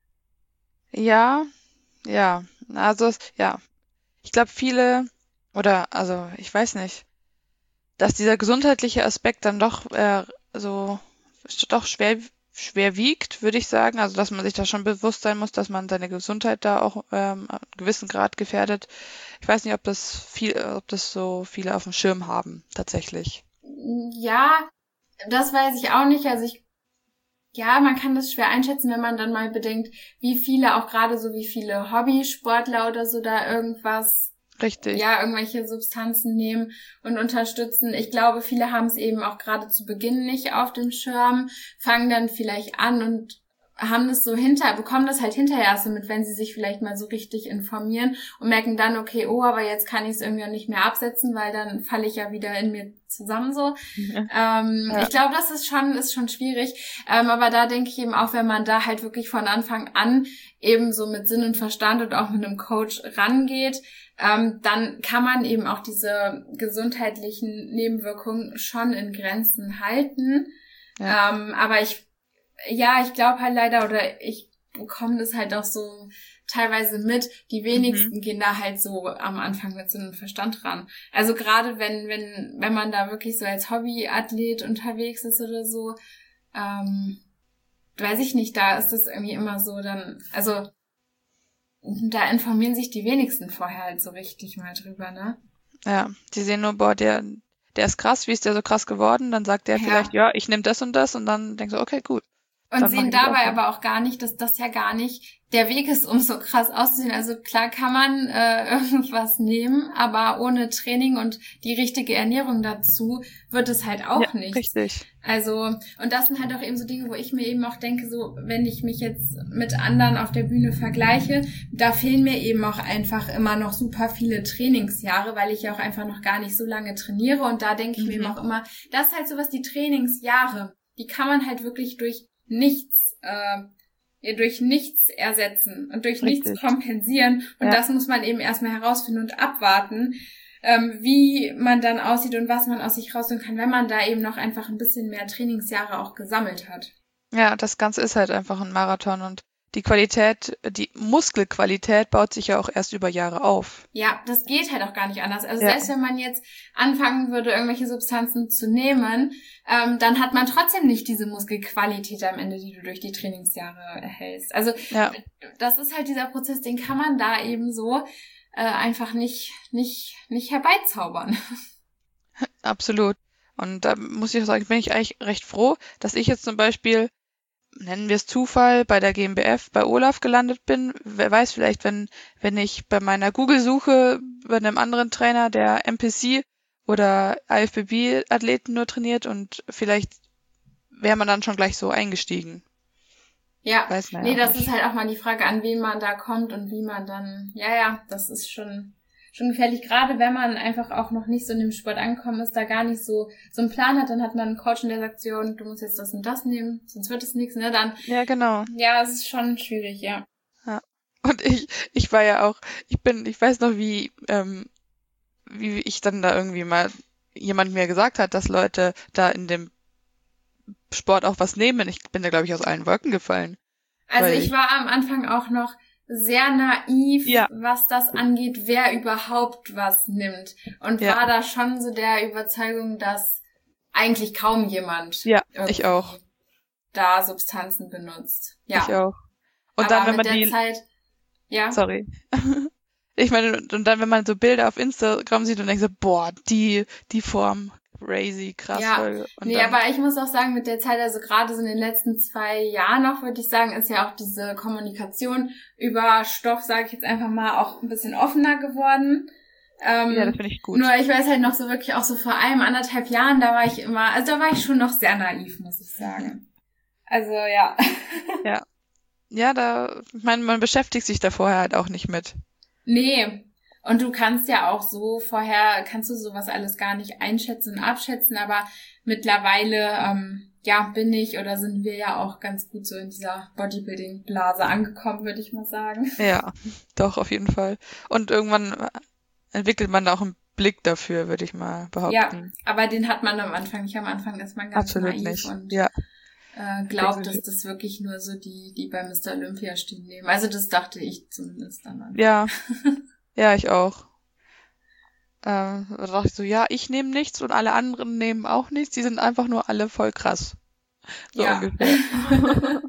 Ja, ja, also es- ja, ich glaube viele, oder also ich weiß nicht, dass dieser gesundheitliche Aspekt dann doch äh, so doch schwer schwer wiegt, würde ich sagen. Also dass man sich da schon bewusst sein muss, dass man seine Gesundheit da auch ähm, einen gewissen Grad gefährdet. Ich weiß nicht, ob das viel, ob das so viele auf dem Schirm haben tatsächlich. Ja, das weiß ich auch nicht. Also ich, ja, man kann das schwer einschätzen, wenn man dann mal bedenkt, wie viele, auch gerade so wie viele Hobbysportler oder so da irgendwas, Richtig. ja, irgendwelche Substanzen nehmen und unterstützen. Ich glaube, viele haben es eben auch gerade zu Beginn nicht auf dem Schirm, fangen dann vielleicht an und haben das so hinter, bekommen das halt hinterher so mit, wenn sie sich vielleicht mal so richtig informieren und merken dann, okay, oh, aber jetzt kann ich es irgendwie auch nicht mehr absetzen, weil dann falle ich ja wieder in mir zusammen so. Ja. Ähm, ja. Ich glaube, das ist schon, ist schon schwierig. Ähm, aber da denke ich eben auch, wenn man da halt wirklich von Anfang an eben so mit Sinn und Verstand und auch mit einem Coach rangeht, ähm, dann kann man eben auch diese gesundheitlichen Nebenwirkungen schon in Grenzen halten. Ja. Ähm, aber ich Ja, ich glaube halt leider, oder ich bekomme das halt auch so teilweise mit, die wenigsten mhm. gehen da halt so am Anfang mit so einem Verstand ran. Also gerade wenn, wenn, wenn man da wirklich so als Hobbyathlet unterwegs ist oder so, ähm, weiß ich nicht, da ist das irgendwie immer so dann, also da informieren sich die wenigsten vorher halt so richtig mal drüber, ne? Ja, die sehen nur, boah, der, der ist krass, wie ist der so krass geworden? Dann sagt der ja. vielleicht, ja, ich nehme das und das und dann denkst du, okay, gut. Und sehen dabei aber auch gar nicht, dass das ja gar nicht der Weg ist, um so krass auszusehen. Also klar kann man äh, irgendwas nehmen, aber ohne Training und die richtige Ernährung dazu wird es halt auch ja, nicht. Richtig. Also, und das sind halt auch eben so Dinge, wo ich mir eben auch denke, so, wenn ich mich jetzt mit anderen auf der Bühne vergleiche, da fehlen mir eben auch einfach immer noch super viele Trainingsjahre, weil ich ja auch einfach noch gar nicht so lange trainiere. Und da denke ich mhm. mir eben auch immer, das ist halt sowas, die Trainingsjahre, die kann man halt wirklich durch nichts, äh, durch nichts ersetzen und durch Richtig. nichts kompensieren. Und ja. das muss man eben erstmal herausfinden und abwarten, ähm, wie man dann aussieht und was man aus sich rausholen kann, wenn man da eben noch einfach ein bisschen mehr Trainingsjahre auch gesammelt hat. Ja, das Ganze ist halt einfach ein Marathon und die Qualität, die Muskelqualität baut sich ja auch erst über Jahre auf. Ja, das geht halt auch gar nicht anders. Also ja. selbst wenn man jetzt anfangen würde, irgendwelche Substanzen zu nehmen, ähm, dann hat man trotzdem nicht diese Muskelqualität am Ende, die du durch die Trainingsjahre erhältst. Also ja. das ist halt dieser Prozess, den kann man da eben so äh, einfach nicht, nicht, nicht herbeizaubern. Absolut. Und da muss ich auch sagen, bin ich eigentlich recht froh, dass ich jetzt zum Beispiel, nennen wir es Zufall, bei der G m B F, bei Olaf gelandet bin. Wer weiß, vielleicht, wenn wenn ich bei meiner Google-Suche bei einem anderen Trainer, der M P C oder I F B B-Athleten nur trainiert und vielleicht wäre man dann schon gleich so eingestiegen. Ja, weiß man nee, ja das nicht. Ist halt auch mal die Frage, an wen man da kommt und wie man dann, ja, ja, das ist schon... schon gefährlich, gerade wenn man einfach auch noch nicht so in dem Sport angekommen ist, da gar nicht so so einen Plan hat, dann hat man einen Coach in der sagt, so, du musst jetzt das und das nehmen, sonst wird es nichts, ne, dann. Ja, genau. Ja, es ist schon schwierig, ja. Ja. Und ich, ich war ja auch, ich bin, ich weiß noch, wie, ähm, wie ich dann da irgendwie mal jemand mir gesagt hat, dass Leute da in dem Sport auch was nehmen. Ich bin da, glaube ich, aus allen Wolken gefallen. Also ich war am Anfang auch noch sehr naiv, ja. was das angeht, wer überhaupt was nimmt. Und ja. war da schon so der Überzeugung, dass eigentlich kaum jemand ja, ich auch. da Substanzen benutzt. Ja. Ich auch. Und aber dann, wenn mit man der die... Zeit, ja. Sorry. Ich meine, und dann, wenn man so Bilder auf Instagram sieht und denkt so, boah, die, die Form, crazy, krass. Ja, voll. Und nee, dann, aber ich muss auch sagen, mit der Zeit, also gerade so in den letzten zwei Jahren noch, würde ich sagen, ist ja auch diese Kommunikation über Stoff, sage ich jetzt einfach mal, auch ein bisschen offener geworden. Ähm, ja, das finde ich gut. Nur ich weiß halt noch so wirklich auch so vor einem, anderthalb Jahren, da war ich immer, also da war ich schon noch sehr naiv, muss ich sagen. Also, ja. Ja. Ja, da, ich meine, man beschäftigt sich da vorher halt auch nicht mit. Nee. Und du kannst ja auch so vorher, kannst du sowas alles gar nicht einschätzen und abschätzen, aber mittlerweile, ähm, ja, bin ich oder sind wir ja auch ganz gut so in dieser Bodybuilding-Blase angekommen, würde ich mal sagen. Ja, doch, auf jeden Fall. Und irgendwann entwickelt man da auch einen Blick dafür, würde ich mal behaupten. Ja, aber den hat man am Anfang nicht. Am Anfang ist man ganz Absolut naiv nicht. und ja. äh, glaubt, dass das wirklich nur so die, die bei Mister Olympia stehen nehmen. Also das dachte ich zumindest dann. Ja. Ja, ich auch. Ähm, da dachte ich so, ja, ich nehme nichts und alle anderen nehmen auch nichts. Die sind einfach nur alle voll krass. So ja. ungefähr.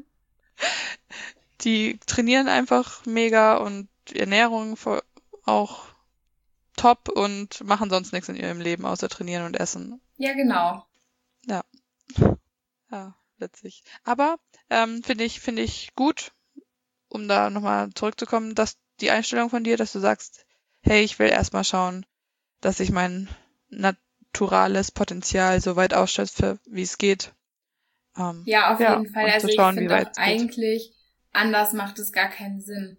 Die trainieren einfach mega und die Ernährung voll, auch top und machen sonst nichts in ihrem Leben außer trainieren und essen. Ja, genau. Ja. Ja, witzig. Aber ähm, finde ich, finde ich gut, um da nochmal zurückzukommen, dass die Einstellung von dir, dass du sagst, hey, ich will erstmal schauen, dass ich mein naturales Potenzial so weit ausschöpfe, wie es geht. Ähm, ja, auf ja, jeden Fall. und Also zu schauen, ich wie finde weit auch es geht. eigentlich, anders macht es gar keinen Sinn.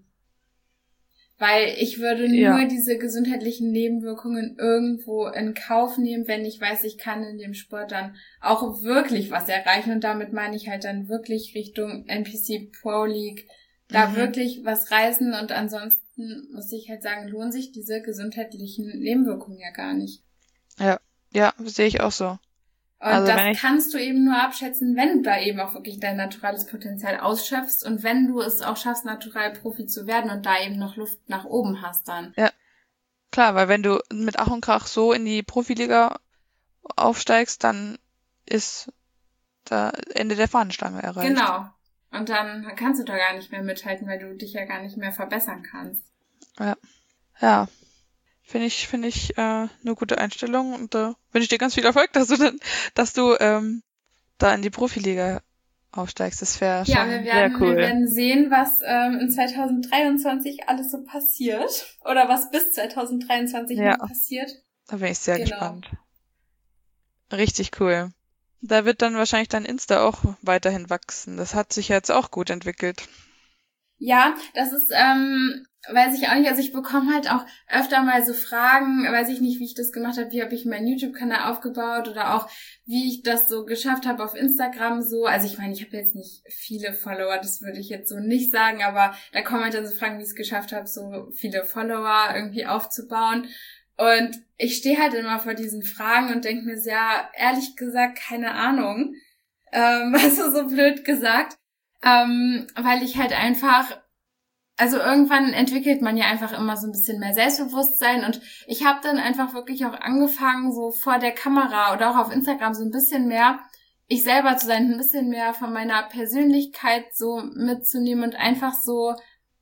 Weil ich würde Ja. nur diese gesundheitlichen Nebenwirkungen irgendwo in Kauf nehmen, wenn ich weiß, ich kann in dem Sport dann auch wirklich was erreichen. Und damit meine ich halt dann wirklich Richtung N P C Pro League, da Mhm. wirklich was reißen. Und ansonsten muss ich halt sagen, lohnen sich diese gesundheitlichen Nebenwirkungen ja gar nicht. Ja, ja, sehe ich auch so. Und Also das wenn ich- kannst du eben nur abschätzen, wenn du da eben auch wirklich dein naturales Potenzial ausschöpfst und wenn du es auch schaffst, natural Profi zu werden und da eben noch Luft nach oben hast dann. Klar, weil wenn du mit Ach und Krach so in die Profiliga aufsteigst, dann ist da Ende der Fahnenstange erreicht. Genau. Und dann kannst du da gar nicht mehr mithalten, weil du dich ja gar nicht mehr verbessern kannst. Ja, finde ich, finde ich äh, eine gute Einstellung und da äh, wünsche ich dir ganz viel Erfolg, dass du dann, dass du ähm, da in die Profiliga aufsteigst. Das wäre Ja, schon wir sehr werden, cool. wir werden sehen, was ähm, in zwanzig dreiundzwanzig alles so passiert. Oder was bis zwanzig dreiundzwanzig Ja. noch passiert. Da bin ich sehr Genau. gespannt. Richtig cool. Da wird dann wahrscheinlich dein Insta auch weiterhin wachsen. Das hat sich jetzt auch gut entwickelt. Ja, das ist, ähm, weiß ich auch nicht, also ich bekomme halt auch öfter mal so Fragen, weiß ich nicht, wie ich das gemacht habe, wie habe ich meinen YouTube-Kanal aufgebaut oder auch, wie ich das so geschafft habe auf Instagram so. Also ich meine, ich habe jetzt nicht viele Follower, das würde ich jetzt so nicht sagen, aber da kommen halt dann so Fragen, wie ich es geschafft habe, so viele Follower irgendwie aufzubauen. Und ich stehe halt immer vor diesen Fragen und denke mir sehr, ehrlich gesagt, keine Ahnung, ähm, also so blöd gesagt. Ähm, weil ich halt einfach, also irgendwann entwickelt man ja einfach immer so ein bisschen mehr Selbstbewusstsein und ich habe dann einfach wirklich auch angefangen, so vor der Kamera oder auch auf Instagram so ein bisschen mehr ich selber zu sein, ein bisschen mehr von meiner Persönlichkeit so mitzunehmen und einfach so,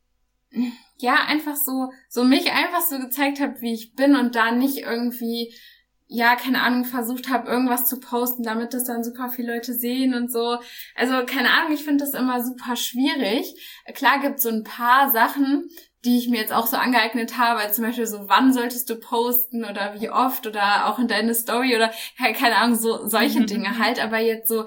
ja, einfach so, so mich einfach so gezeigt habe, wie ich bin und da nicht irgendwie, ja, keine Ahnung, versucht habe, irgendwas zu posten, damit das dann super viele Leute sehen und so. Also, keine Ahnung, ich finde das immer super schwierig. Klar gibt's so ein paar Sachen, die ich mir jetzt auch so angeeignet habe, also zum Beispiel so, wann solltest du posten oder wie oft oder auch in deine Story oder, keine Ahnung, so solche Dinge halt. Aber jetzt so,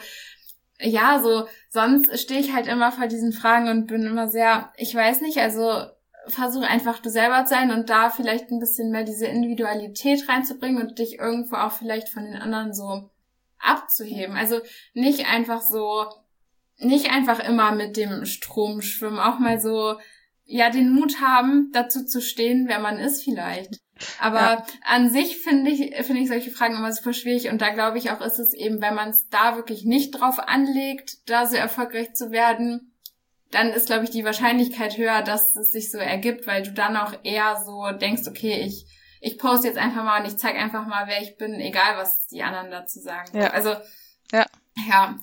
ja, so, sonst stehe ich halt immer vor diesen Fragen und bin immer sehr, ich weiß nicht, also versuche einfach du selber zu sein und da vielleicht ein bisschen mehr diese Individualität reinzubringen und dich irgendwo auch vielleicht von den anderen so abzuheben. Also nicht einfach so, nicht einfach immer mit dem Strom schwimmen, auch mal so, ja, den Mut haben, dazu zu stehen, wer man ist vielleicht. Aber ja. An sich finde ich, finde ich solche Fragen immer super schwierig und da glaube ich auch, ist es eben, wenn man es da wirklich nicht drauf anlegt, da so erfolgreich zu werden, dann ist, glaube ich, die Wahrscheinlichkeit höher, dass es sich so ergibt, weil du dann auch eher so denkst, okay, ich ich poste jetzt einfach mal und ich zeige einfach mal, wer ich bin, egal, was die anderen dazu sagen. Ja. Also, ja. ja,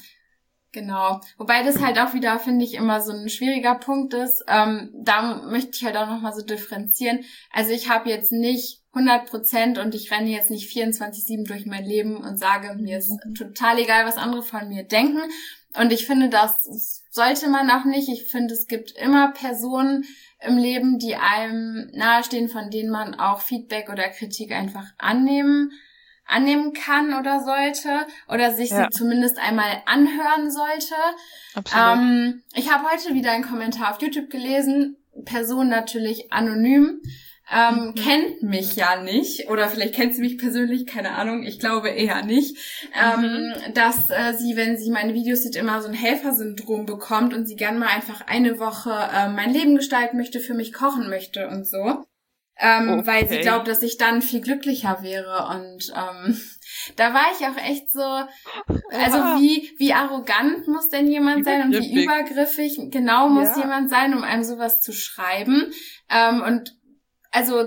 genau. Wobei das halt auch wieder, finde ich, immer so ein schwieriger Punkt ist. Ähm, da möchte ich halt auch nochmal so differenzieren. Also ich habe jetzt nicht hundert Prozent und ich renne jetzt nicht vierundzwanzig sieben durch mein Leben und sage, mir ist total egal, was andere von mir denken. Und ich finde, das sollte man auch nicht. Ich finde, es gibt immer Personen im Leben, die einem nahestehen, von denen man auch Feedback oder Kritik einfach annehmen, annehmen kann oder sollte oder sich Ja. sie zumindest einmal anhören sollte. Absolut. Ähm, ich habe heute wieder einen Kommentar auf YouTube gelesen, Person natürlich anonym, ähm, Mhm. kennt mich ja nicht oder vielleicht kennt sie mich persönlich, keine Ahnung, ich glaube eher nicht, Mhm. ähm, dass äh, sie, wenn sie meine Videos sieht, immer so ein Helfersyndrom bekommt und sie gern mal einfach eine Woche äh, mein Leben gestalten möchte, für mich kochen möchte und so. Ähm, Okay. weil sie glaubt, dass ich dann viel glücklicher wäre und ähm, da war ich auch echt so, also wie wie arrogant muss denn jemand sein und wie übergriffig genau muss Ja. jemand sein, um einem sowas zu schreiben, ähm, und also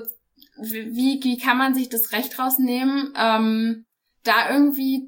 wie wie kann man sich das Recht rausnehmen, ähm, da irgendwie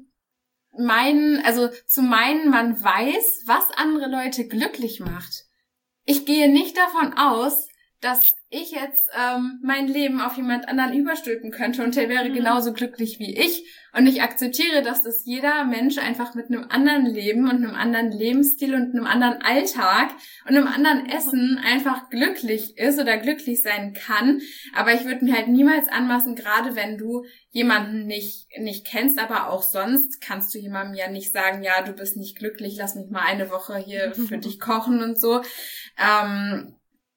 meinen, also zu meinen, man weiß, was andere Leute glücklich macht. Ich gehe nicht davon aus, dass ich jetzt ähm, mein Leben auf jemand anderen überstülpen könnte und der wäre mhm. genauso glücklich wie ich. Und ich akzeptiere, dass das jeder Mensch einfach mit einem anderen Leben und einem anderen Lebensstil und einem anderen Alltag und einem anderen Essen einfach glücklich ist oder glücklich sein kann. Aber ich würde mir halt niemals anmaßen, gerade wenn du jemanden nicht nicht kennst, aber auch sonst kannst du jemandem ja nicht sagen, ja, du bist nicht glücklich, lass mich mal eine Woche hier für dich kochen und so. Ähm,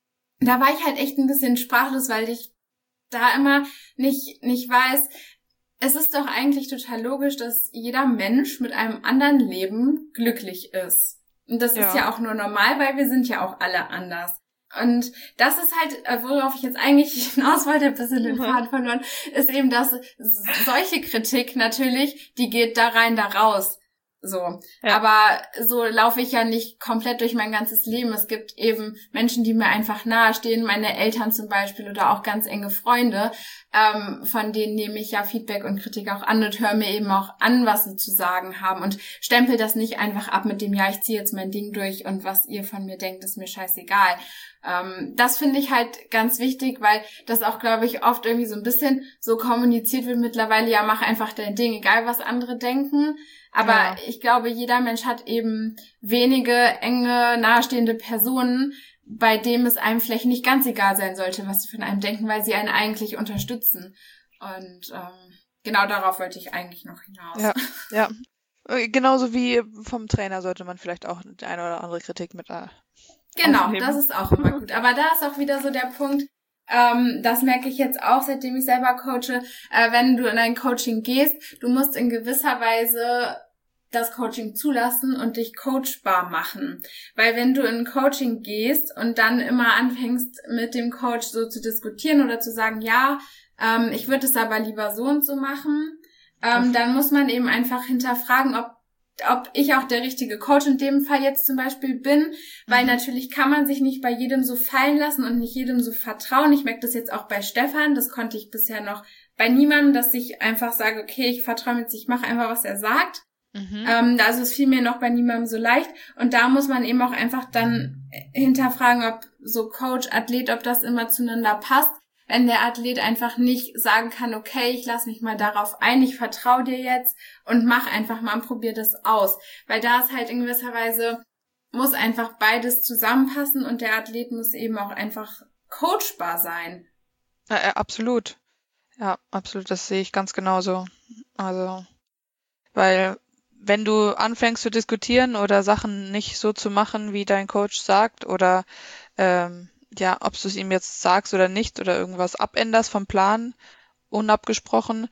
da war ich halt echt ein bisschen sprachlos, weil ich da immer nicht nicht weiß, es ist doch eigentlich total logisch, dass jeder Mensch mit einem anderen Leben glücklich ist. Und das ja. ist ja auch nur normal, weil wir sind ja auch alle anders. Und das ist halt, worauf ich jetzt eigentlich hinaus wollte, ein bisschen den Faden verloren, ist eben, dass solche Kritik natürlich, die geht da rein, da raus. So, ja. Aber so laufe ich ja nicht komplett durch mein ganzes Leben. Es gibt eben Menschen, die mir einfach nahestehen, meine Eltern zum Beispiel oder auch ganz enge Freunde, ähm, von denen nehme ich ja Feedback und Kritik auch an und höre mir eben auch an, was sie zu sagen haben und stempel das nicht einfach ab mit dem, ja, ich ziehe jetzt mein Ding durch und was ihr von mir denkt, ist mir scheißegal. Ähm, das finde ich halt ganz wichtig, weil das auch, glaube ich, oft irgendwie so ein bisschen so kommuniziert wird mittlerweile, ja, mach einfach dein Ding, egal was andere denken. Aber ja. ich glaube, jeder Mensch hat eben wenige, enge, nahestehende Personen, bei denen es einem vielleicht nicht ganz egal sein sollte, was sie von einem denken, weil sie einen eigentlich unterstützen. Und ähm, genau darauf wollte ich eigentlich noch hinaus. Ja, ja. Genauso wie vom Trainer sollte man vielleicht auch die eine oder andere Kritik mit äh, Genau, aufnehmen. Das ist auch immer gut. Aber da ist auch wieder so der Punkt, ähm, das merke ich jetzt auch, seitdem ich selber coache, äh, wenn du in ein Coaching gehst, du musst in gewisser Weise das Coaching zulassen und dich coachbar machen. Weil wenn du in ein Coaching gehst und dann immer anfängst, mit dem Coach so zu diskutieren oder zu sagen, ja, ähm, ich würde es aber lieber so und so machen, ähm, dann muss man eben einfach hinterfragen, ob ob ich auch der richtige Coach in dem Fall jetzt zum Beispiel bin, weil mhm. natürlich kann man sich nicht bei jedem so fallen lassen und nicht jedem so vertrauen. Ich merke das jetzt auch bei Stefan, das konnte ich bisher noch bei niemandem, dass ich einfach sage, okay, ich vertraue mir jetzt, ich mache einfach, was er sagt. Mhm. Ähm, also es fiel mir noch bei niemandem so leicht und da muss man eben auch einfach dann hinterfragen, ob so Coach, Athlet, ob das immer zueinander passt. Wenn der Athlet einfach nicht sagen kann, okay, ich lasse mich mal darauf ein, ich vertraue dir jetzt und mach einfach mal und probier das aus. Weil da ist halt in gewisser Weise, muss einfach beides zusammenpassen und der Athlet muss eben auch einfach coachbar sein. Ja, ja, absolut. Ja, absolut, das sehe ich ganz genauso. Also, weil wenn du anfängst zu diskutieren oder Sachen nicht so zu machen, wie dein Coach sagt oder ähm, ja, ob du es ihm jetzt sagst oder nicht oder irgendwas abänderst vom Plan, unabgesprochen,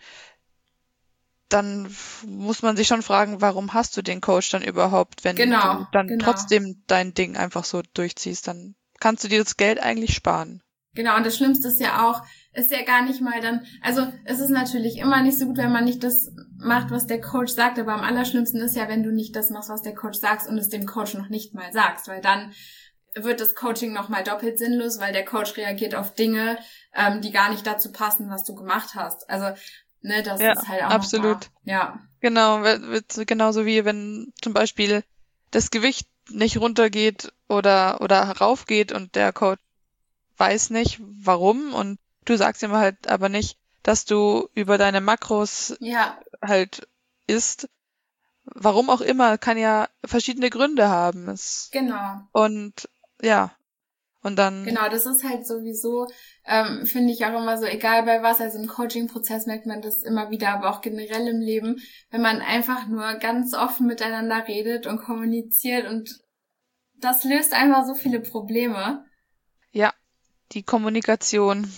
dann muss man sich schon fragen, warum hast du den Coach dann überhaupt, wenn genau, du dann genau. trotzdem dein Ding einfach so durchziehst, dann kannst du dir das Geld eigentlich sparen. Genau, und das Schlimmste ist ja auch, ist ja gar nicht mal dann, also es ist natürlich immer nicht so gut, wenn man nicht das macht, was der Coach sagt, aber am allerschlimmsten ist ja, wenn du nicht das machst, was der Coach sagt und es dem Coach noch nicht mal sagst, weil dann wird das Coaching nochmal doppelt sinnlos, weil der Coach reagiert auf Dinge, ähm, die gar nicht dazu passen, was du gemacht hast. Also, ne, das ja, ist halt auch absolut. Noch mal, ja. Genau, genauso wie wenn zum Beispiel das Gewicht nicht runtergeht oder oder raufgeht und der Coach weiß nicht, warum und du sagst ihm halt aber nicht, dass du über deine Makros ja. halt isst. Warum auch immer, kann ja verschiedene Gründe haben. Es genau. Und ja, und dann... Genau, das ist halt sowieso, ähm, finde ich auch immer so, egal bei was, also im Coaching-Prozess merkt man das immer wieder, aber auch generell im Leben, wenn man einfach nur ganz offen miteinander redet und kommuniziert und das löst einfach so viele Probleme. Ja, die Kommunikation.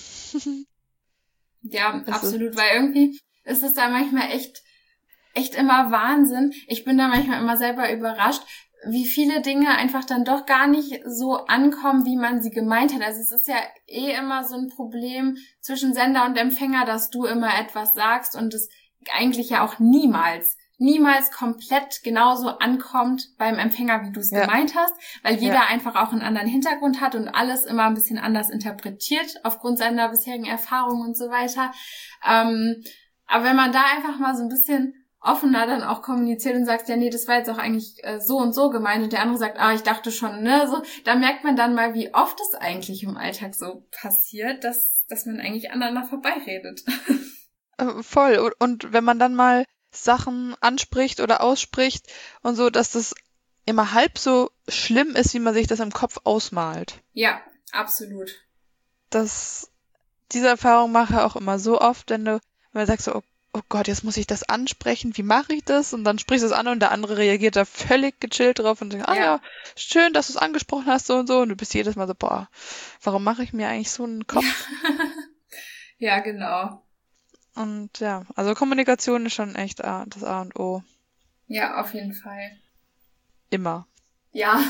Ja, das absolut, weil irgendwie ist es da manchmal echt, echt immer Wahnsinn. Ich bin da manchmal immer selber überrascht, wie viele Dinge einfach dann doch gar nicht so ankommen, wie man sie gemeint hat. Also es ist ja eh immer so ein Problem zwischen Sender und Empfänger, dass du immer etwas sagst und es eigentlich ja auch niemals, niemals komplett genauso ankommt beim Empfänger, wie du es ja. gemeint hast, weil jeder ja. einfach auch einen anderen Hintergrund hat und alles immer ein bisschen anders interpretiert, aufgrund seiner bisherigen Erfahrungen und so weiter. Ähm, aber wenn man da einfach mal so ein bisschen offener dann auch kommuniziert und sagst, ja, nee, das war jetzt auch eigentlich äh, so und so gemeint und der andere sagt, ah, ich dachte schon, ne, so, da merkt man dann mal, wie oft es eigentlich im Alltag so passiert, dass, dass man eigentlich aneinander vorbeiredet. Äh, voll. Und, und wenn man dann mal Sachen anspricht oder ausspricht und so, dass das immer halb so schlimm ist, wie man sich das im Kopf ausmalt. Ja, absolut. Das, diese Erfahrung mache ich auch immer so oft, wenn du, wenn man sagt so, oh, oh Gott, jetzt muss ich das ansprechen, wie mache ich das? Und dann sprichst du es an und der andere reagiert da völlig gechillt drauf und sagt, ah Ja. ja, schön, dass du es angesprochen hast, so und so. Und du bist jedes Mal so, boah, warum mache ich mir eigentlich so einen Kopf? Ja, genau. Und ja, also Kommunikation ist schon echt A- das A und O. Ja, auf jeden Fall. Immer. Ja.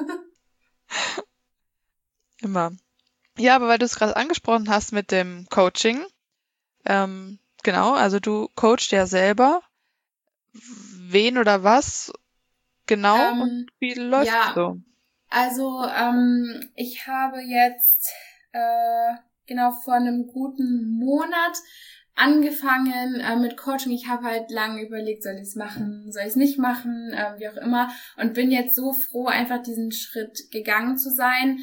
Immer. Ja, aber weil du es gerade angesprochen hast mit dem Coaching, ähm, genau, also du coachst ja selber. Wen oder was genau Ähm, und wie läuft ja. so? Also, ähm, ich habe jetzt äh, genau vor einem guten Monat angefangen äh, mit Coaching. Ich habe halt lange überlegt, soll ich es machen, soll ich es nicht machen, äh, wie auch immer. Und bin jetzt so froh, einfach diesen Schritt gegangen zu sein.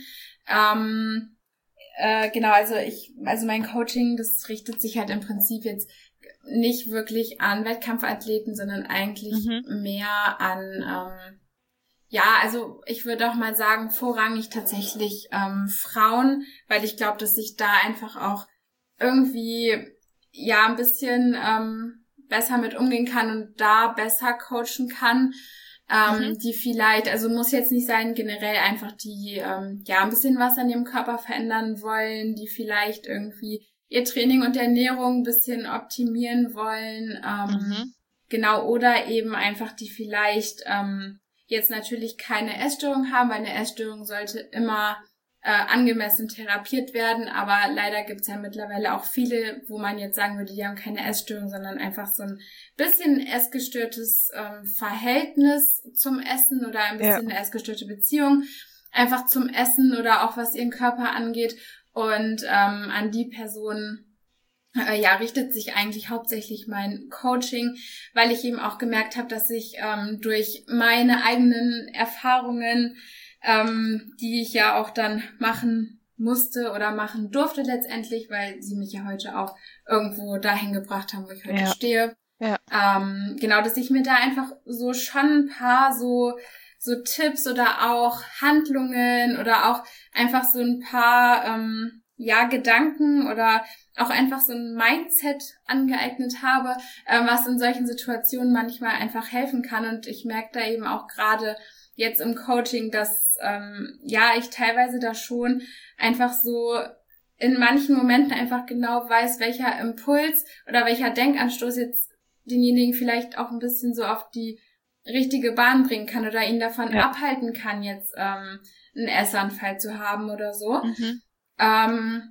Ähm, äh, genau, also ich, also mein Coaching, das richtet sich halt im Prinzip jetzt nicht wirklich an Wettkampfathleten, sondern eigentlich Mhm. mehr an ähm, ja, also ich würde auch mal sagen, vorrangig tatsächlich ähm, Frauen, weil ich glaube, dass ich da einfach auch irgendwie ja ein bisschen ähm, besser mit umgehen kann und da besser coachen kann, ähm, Mhm. die vielleicht, also muss jetzt nicht sein, generell einfach die ähm, ja ein bisschen was an ihrem Körper verändern wollen, die vielleicht irgendwie ihr Training und Ernährung ein bisschen optimieren wollen, ähm, Mhm. genau, oder eben einfach die vielleicht ähm, jetzt natürlich keine Essstörung haben, weil eine Essstörung sollte immer äh, angemessen therapiert werden, aber leider gibt's ja mittlerweile auch viele, wo man jetzt sagen würde, die haben keine Essstörung, sondern einfach so ein bisschen essgestörtes ähm, Verhältnis zum Essen oder ein bisschen eine essgestörte Beziehung einfach zum Essen oder auch was ihren Körper angeht und ähm, an die Personen Äh, ja, richtet sich eigentlich hauptsächlich mein Coaching, weil ich eben auch gemerkt habe, dass ich ähm, durch meine eigenen Erfahrungen, ähm, die ich ja auch dann machen musste oder machen durfte letztendlich, weil sie mich ja heute auch irgendwo dahin gebracht haben, wo ich heute Ja. stehe. Ja. Ähm, genau, dass ich mir da einfach so schon ein paar so so Tipps oder auch Handlungen oder auch einfach so ein paar ähm, ja Gedanken oder auch einfach so ein Mindset angeeignet habe, ähm, was in solchen Situationen manchmal einfach helfen kann. Und ich merke da eben auch gerade jetzt im Coaching, dass ähm, ja ich teilweise da schon einfach so in manchen Momenten einfach genau weiß, welcher Impuls oder welcher Denkanstoß jetzt denjenigen vielleicht auch ein bisschen so auf die richtige Bahn bringen kann oder ihn davon Ja. abhalten kann, jetzt ähm, einen Essanfall zu haben oder so. Mhm. Ähm,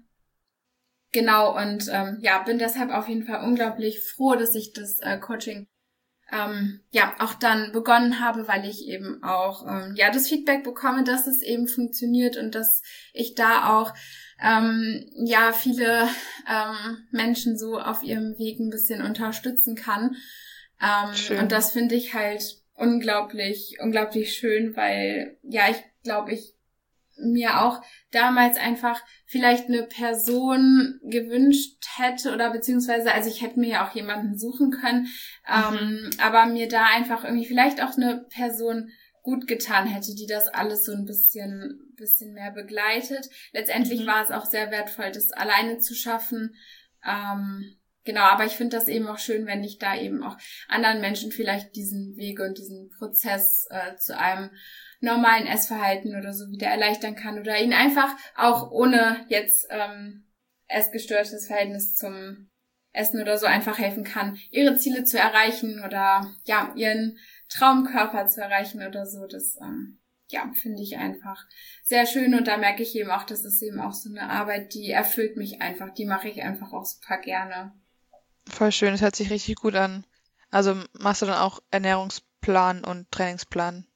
genau, und ähm, ja, bin deshalb auf jeden Fall unglaublich froh, dass ich das äh, Coaching ähm, ja auch dann begonnen habe, weil ich eben auch ähm, ja das Feedback bekomme, dass es eben funktioniert und dass ich da auch ähm, ja viele ähm, Menschen so auf ihrem Weg ein bisschen unterstützen kann. Ähm, Schön. und das finde ich halt unglaublich, unglaublich schön, weil ja, ich glaube, ich mir auch damals einfach vielleicht eine Person gewünscht hätte oder beziehungsweise, also ich hätte mir ja auch jemanden suchen können, ähm, aber mir da einfach irgendwie vielleicht auch eine Person gut getan hätte, die das alles so ein bisschen, bisschen mehr begleitet. Letztendlich Mhm. war es auch sehr wertvoll, das alleine zu schaffen. Ähm, genau, aber ich finde das eben auch schön, wenn ich da eben auch anderen Menschen vielleicht diesen Weg und diesen Prozess äh, zu einem normalen Essverhalten oder so wieder erleichtern kann oder ihnen einfach auch ohne jetzt ähm, essgestörtes Verhältnis zum Essen oder so einfach helfen kann, ihre Ziele zu erreichen oder ja, ihren Traumkörper zu erreichen oder so. Das ähm, ja, finde ich einfach sehr schön und da merke ich eben auch, das ist eben auch so eine Arbeit, die erfüllt mich einfach, die mache ich einfach auch super gerne. Voll schön, das hört sich richtig gut an. Also machst du dann auch Ernährungsplan und Trainingsplan?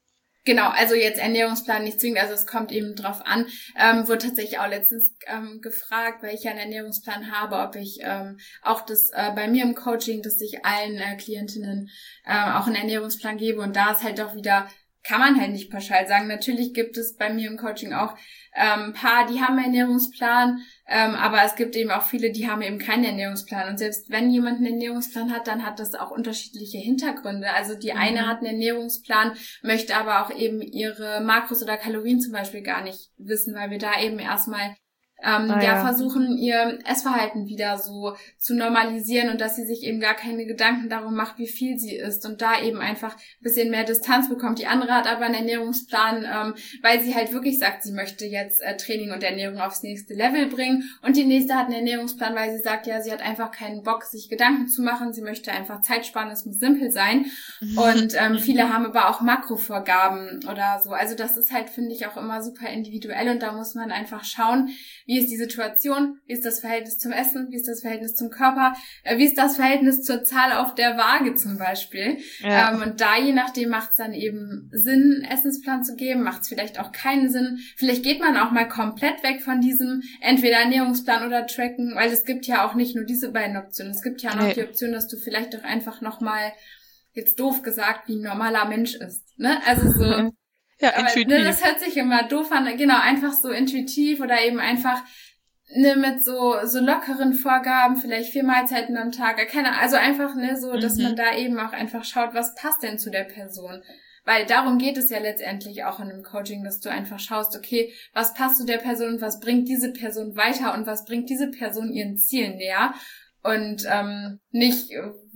Genau, also jetzt Ernährungsplan nicht zwingend, also es kommt eben drauf an. Ähm, wurde tatsächlich auch letztens ähm, gefragt, weil ich ja einen Ernährungsplan habe, ob ich ähm, auch das äh, bei mir im Coaching, dass ich allen äh, Klientinnen äh, auch einen Ernährungsplan gebe. Und da ist halt doch wieder, kann man halt nicht pauschal sagen. Natürlich gibt es bei mir im Coaching auch ähm, ein paar, die haben einen Ernährungsplan, ähm, aber es gibt eben auch viele, die haben eben keinen Ernährungsplan. Und selbst wenn jemand einen Ernährungsplan hat, dann hat das auch unterschiedliche Hintergründe. Also die mhm. eine hat einen Ernährungsplan, möchte aber auch eben ihre Makros oder Kalorien zum Beispiel gar nicht wissen, weil wir da eben erstmal ähm, ah, ja, ja versuchen, ihr Essverhalten wieder so zu normalisieren und dass sie sich eben gar keine Gedanken darum macht, wie viel sie isst und da eben einfach ein bisschen mehr Distanz bekommt. Die andere hat aber einen Ernährungsplan, ähm, weil sie halt wirklich sagt, sie möchte jetzt äh, Training und Ernährung aufs nächste Level bringen, und die nächste hat einen Ernährungsplan, weil sie sagt, ja, sie hat einfach keinen Bock, sich Gedanken zu machen, sie möchte einfach Zeit sparen, es muss simpel sein. Mhm. Und ähm, viele haben aber auch Makrovorgaben oder so. Also das ist halt, finde ich, auch immer super individuell, und da muss man einfach schauen, wie ist die Situation, wie ist das Verhältnis zum Essen, wie ist das Verhältnis zum Körper, äh, wie ist das Verhältnis zur Zahl auf der Waage zum Beispiel. Ja. Ähm, und da je nachdem macht es dann eben Sinn, einen Essensplan zu geben, macht es vielleicht auch keinen Sinn. Vielleicht geht man auch mal komplett weg von diesem entweder Ernährungsplan oder Tracken, weil es gibt ja auch nicht nur diese beiden Optionen. Es gibt ja auch noch nee. die Option, dass du vielleicht doch einfach nochmal, jetzt doof gesagt, wie ein normaler Mensch isst. Ne? Also so... Ja, aber, intuitiv. Ne, das hört sich immer doof an, genau, einfach so intuitiv oder eben einfach ne, mit so so lockeren Vorgaben, vielleicht vier Mahlzeiten am Tag, keine Ahnung, also einfach ne so, dass mhm. man da eben auch einfach schaut, was passt denn zu der Person. Weil darum geht es ja letztendlich auch in einem Coaching, dass du einfach schaust, okay, was passt zu der Person und was bringt diese Person weiter und was bringt diese Person ihren Zielen näher, und ähm, nicht,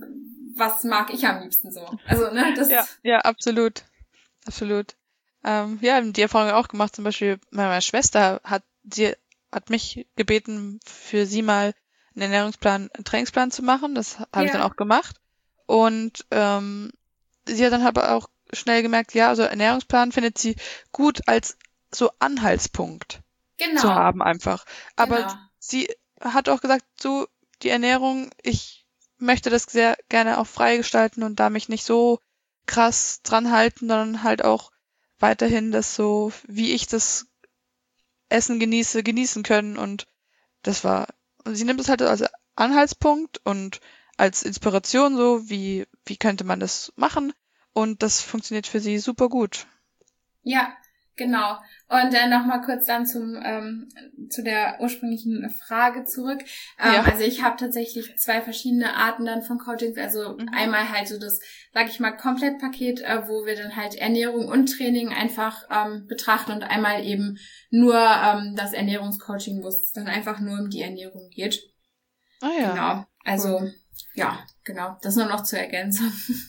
was mag ich am liebsten so. Also ne, das ja, ja, absolut, absolut. Ähm, ja, die Erfahrung auch gemacht, zum Beispiel meine Schwester hat, sie hat mich gebeten, für sie mal einen Ernährungsplan, einen Trainingsplan zu machen. Das habe ja. ich dann auch gemacht. Und ähm, sie hat dann aber auch schnell gemerkt, ja, also Ernährungsplan findet sie gut als so Anhaltspunkt genau. zu haben einfach. Aber genau. sie hat auch gesagt, so die Ernährung, ich möchte das sehr gerne auch freigestalten und da mich nicht so krass dran halten, sondern halt auch weiterhin das so, wie ich das Essen genieße, genießen können. Und das war, und sie nimmt es halt als Anhaltspunkt und als Inspiration so, wie, wie könnte man das machen? Und das funktioniert für sie super gut. Ja, genau. Und dann äh, nochmal kurz dann zum ähm, zu der ursprünglichen Frage zurück. Ähm, ja. Also ich habe tatsächlich zwei verschiedene Arten dann von Coachings. Also mhm. einmal halt so das, sag ich mal, Komplettpaket, äh, wo wir dann halt Ernährung und Training einfach ähm, betrachten, und einmal eben nur ähm, das Ernährungscoaching, wo es dann einfach nur um die Ernährung geht. Ah ja. Genau. Also cool. ja, genau. Das nur noch zur Ergänzung.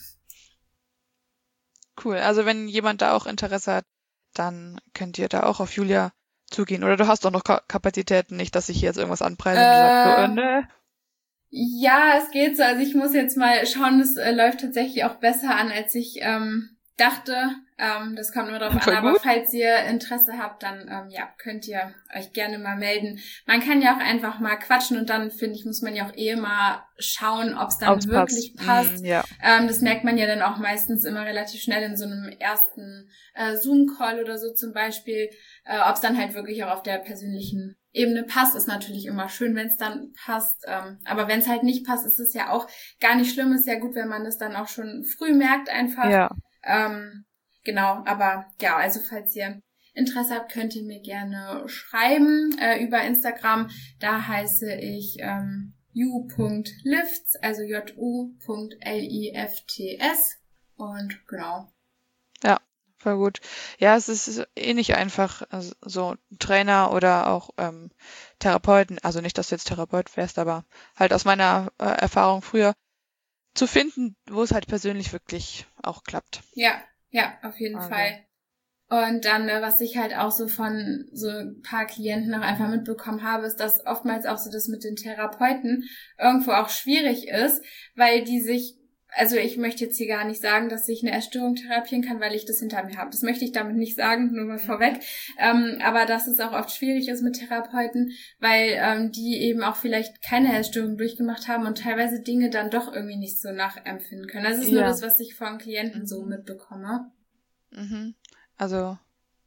Cool. Also wenn jemand da auch Interesse hat, dann könnt ihr da auch auf Julia zugehen. Oder du hast doch noch Kapazitäten, nicht, dass ich hier jetzt irgendwas anpreise und äh, du sagst so, äh, ne. Ja, es geht so. Also ich muss jetzt mal schauen, es äh, läuft tatsächlich auch besser an, als ich ähm, dachte. Ähm, das kommt nur darauf an. Aber falls ihr Interesse habt, dann ähm, ja, könnt ihr euch gerne mal melden. Man kann ja auch einfach mal quatschen, und dann, finde ich, muss man ja auch eh mal schauen, ob es dann Ob's wirklich passt. passt. Mm, ja. ähm, das merkt man ja dann auch meistens immer relativ schnell in so einem ersten äh, Zoom-Call oder so zum Beispiel, äh, ob es dann halt wirklich auch auf der persönlichen Ebene passt. Ist natürlich immer schön, wenn es dann passt. Ähm, aber wenn es halt nicht passt, ist es ja auch gar nicht schlimm. Ist ja gut, wenn man das dann auch schon früh merkt einfach. Ja. Ähm, genau, aber ja, also falls ihr Interesse habt, könnt ihr mir gerne schreiben äh, über Instagram. Da heiße ich ähm, ju punkt lifts, also j u punkt l i f t s, und genau. Ja, voll gut. Ja, es ist eh nicht einfach, also so ein Trainer oder auch ähm, Therapeuten, also nicht, dass du jetzt Therapeut wärst, aber halt aus meiner äh, Erfahrung früher, zu finden, wo es halt persönlich wirklich auch klappt. Ja, ja, auf jeden also. Fall. Und dann, was ich halt auch so von so ein paar Klienten auch einfach mitbekommen habe, ist, dass oftmals auch so das mit den Therapeuten irgendwo auch schwierig ist, weil die sich, also ich möchte jetzt hier gar nicht sagen, dass ich eine Essstörung therapieren kann, weil ich das hinter mir habe. Das möchte ich damit nicht sagen, nur mal vorweg. Ähm, aber dass es auch oft schwierig ist mit Therapeuten, weil ähm, die eben auch vielleicht keine Essstörung durchgemacht haben und teilweise Dinge dann doch irgendwie nicht so nachempfinden können. Das ist ja nur das, was ich von Klienten so mitbekomme. Mhm. Also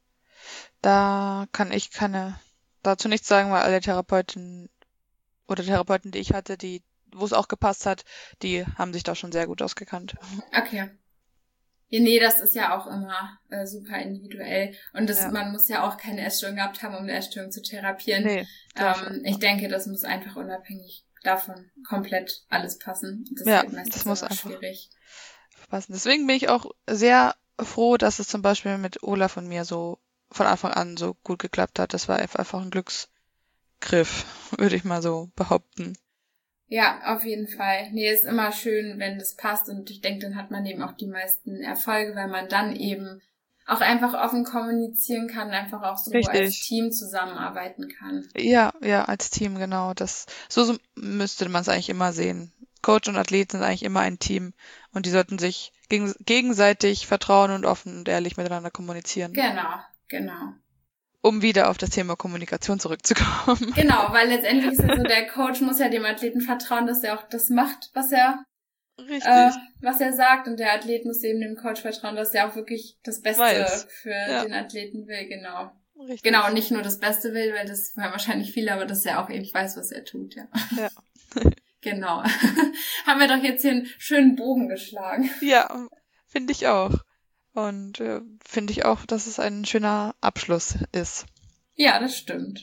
da kann ich keine dazu nichts sagen, weil alle Therapeuten oder Therapeuten, die ich hatte, die, wo es auch gepasst hat, die haben sich da schon sehr gut ausgekannt. Okay. Ja, nee, das ist ja auch immer äh, super individuell. Und das, Ja. man muss ja auch keine Essstörung gehabt haben, um eine Essstörung zu therapieren. Nee, ähm, ich denke, das muss einfach unabhängig davon komplett alles passen. Das Ja, ist halt meistens das muss immer einfach schwierig. passen. Deswegen bin ich auch sehr froh, dass es zum Beispiel mit Olaf und mir so von Anfang an so gut geklappt hat. Das war einfach ein Glücksgriff, würde ich mal so behaupten. Ja, auf jeden Fall. Nee, ist immer schön, wenn das passt und ich denke, dann hat man eben auch die meisten Erfolge, weil man dann eben auch einfach offen kommunizieren kann, einfach auch so Richtig. als Team zusammenarbeiten kann. Ja, ja, als Team, genau. Das, so, so müsste man es eigentlich immer sehen. Coach und Athlet sind eigentlich immer ein Team und die sollten sich gegen, gegenseitig vertrauen und offen und ehrlich miteinander kommunizieren. Genau, genau. Um wieder auf das Thema Kommunikation zurückzukommen. Genau, weil letztendlich ist ja so, der Coach muss ja dem Athleten vertrauen, dass er auch das macht, was er Richtig. äh, was er sagt, und der Athlet muss eben dem Coach vertrauen, dass er auch wirklich das Beste Weiß. für Ja. den Athleten will, genau. Richtig. Genau, und nicht nur das Beste will, weil das war wahrscheinlich viele, aber dass er auch eben weiß, was er tut, ja. Ja. Genau. Haben wir doch jetzt hier einen schönen Bogen geschlagen. Ja, finde ich auch. Und äh, finde ich auch, dass es ein schöner Abschluss ist. Ja, das stimmt.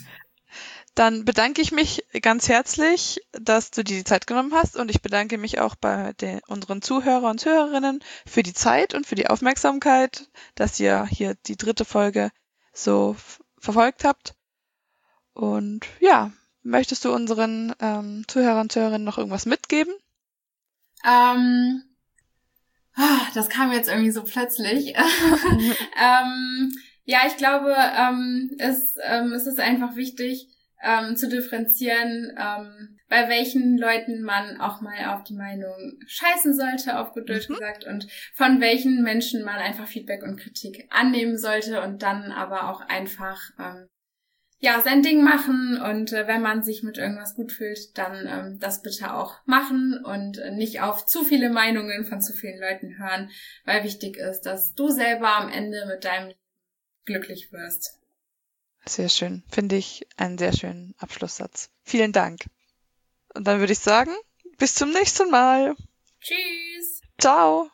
Dann bedanke ich mich ganz herzlich, dass du dir die Zeit genommen hast und ich bedanke mich auch bei den, unseren Zuhörer und Zuhörerinnen für die Zeit und für die Aufmerksamkeit, dass ihr hier die dritte Folge so f- verfolgt habt. Und ja, möchtest du unseren ähm, Zuhörern und Zuhörerinnen noch irgendwas mitgeben? Ähm, ah, das kam jetzt irgendwie so plötzlich. ähm, ja, ich glaube, ähm, es, ähm, es ist einfach wichtig, ähm, zu differenzieren, ähm, bei welchen Leuten man auch mal auf die Meinung scheißen sollte, auf gut Deutsch Mhm. gesagt, und von welchen Menschen man einfach Feedback und Kritik annehmen sollte und dann aber auch einfach ähm, ja sein Ding machen und äh, wenn man sich mit irgendwas gut fühlt, dann ähm, das bitte auch machen und äh, nicht auf zu viele Meinungen von zu vielen Leuten hören, weil wichtig ist, dass du selber am Ende mit deinem Leben glücklich wirst. Sehr schön. Finde ich einen sehr schönen Abschlusssatz. Vielen Dank. Und dann würde ich sagen, bis zum nächsten Mal. Tschüss! Ciao.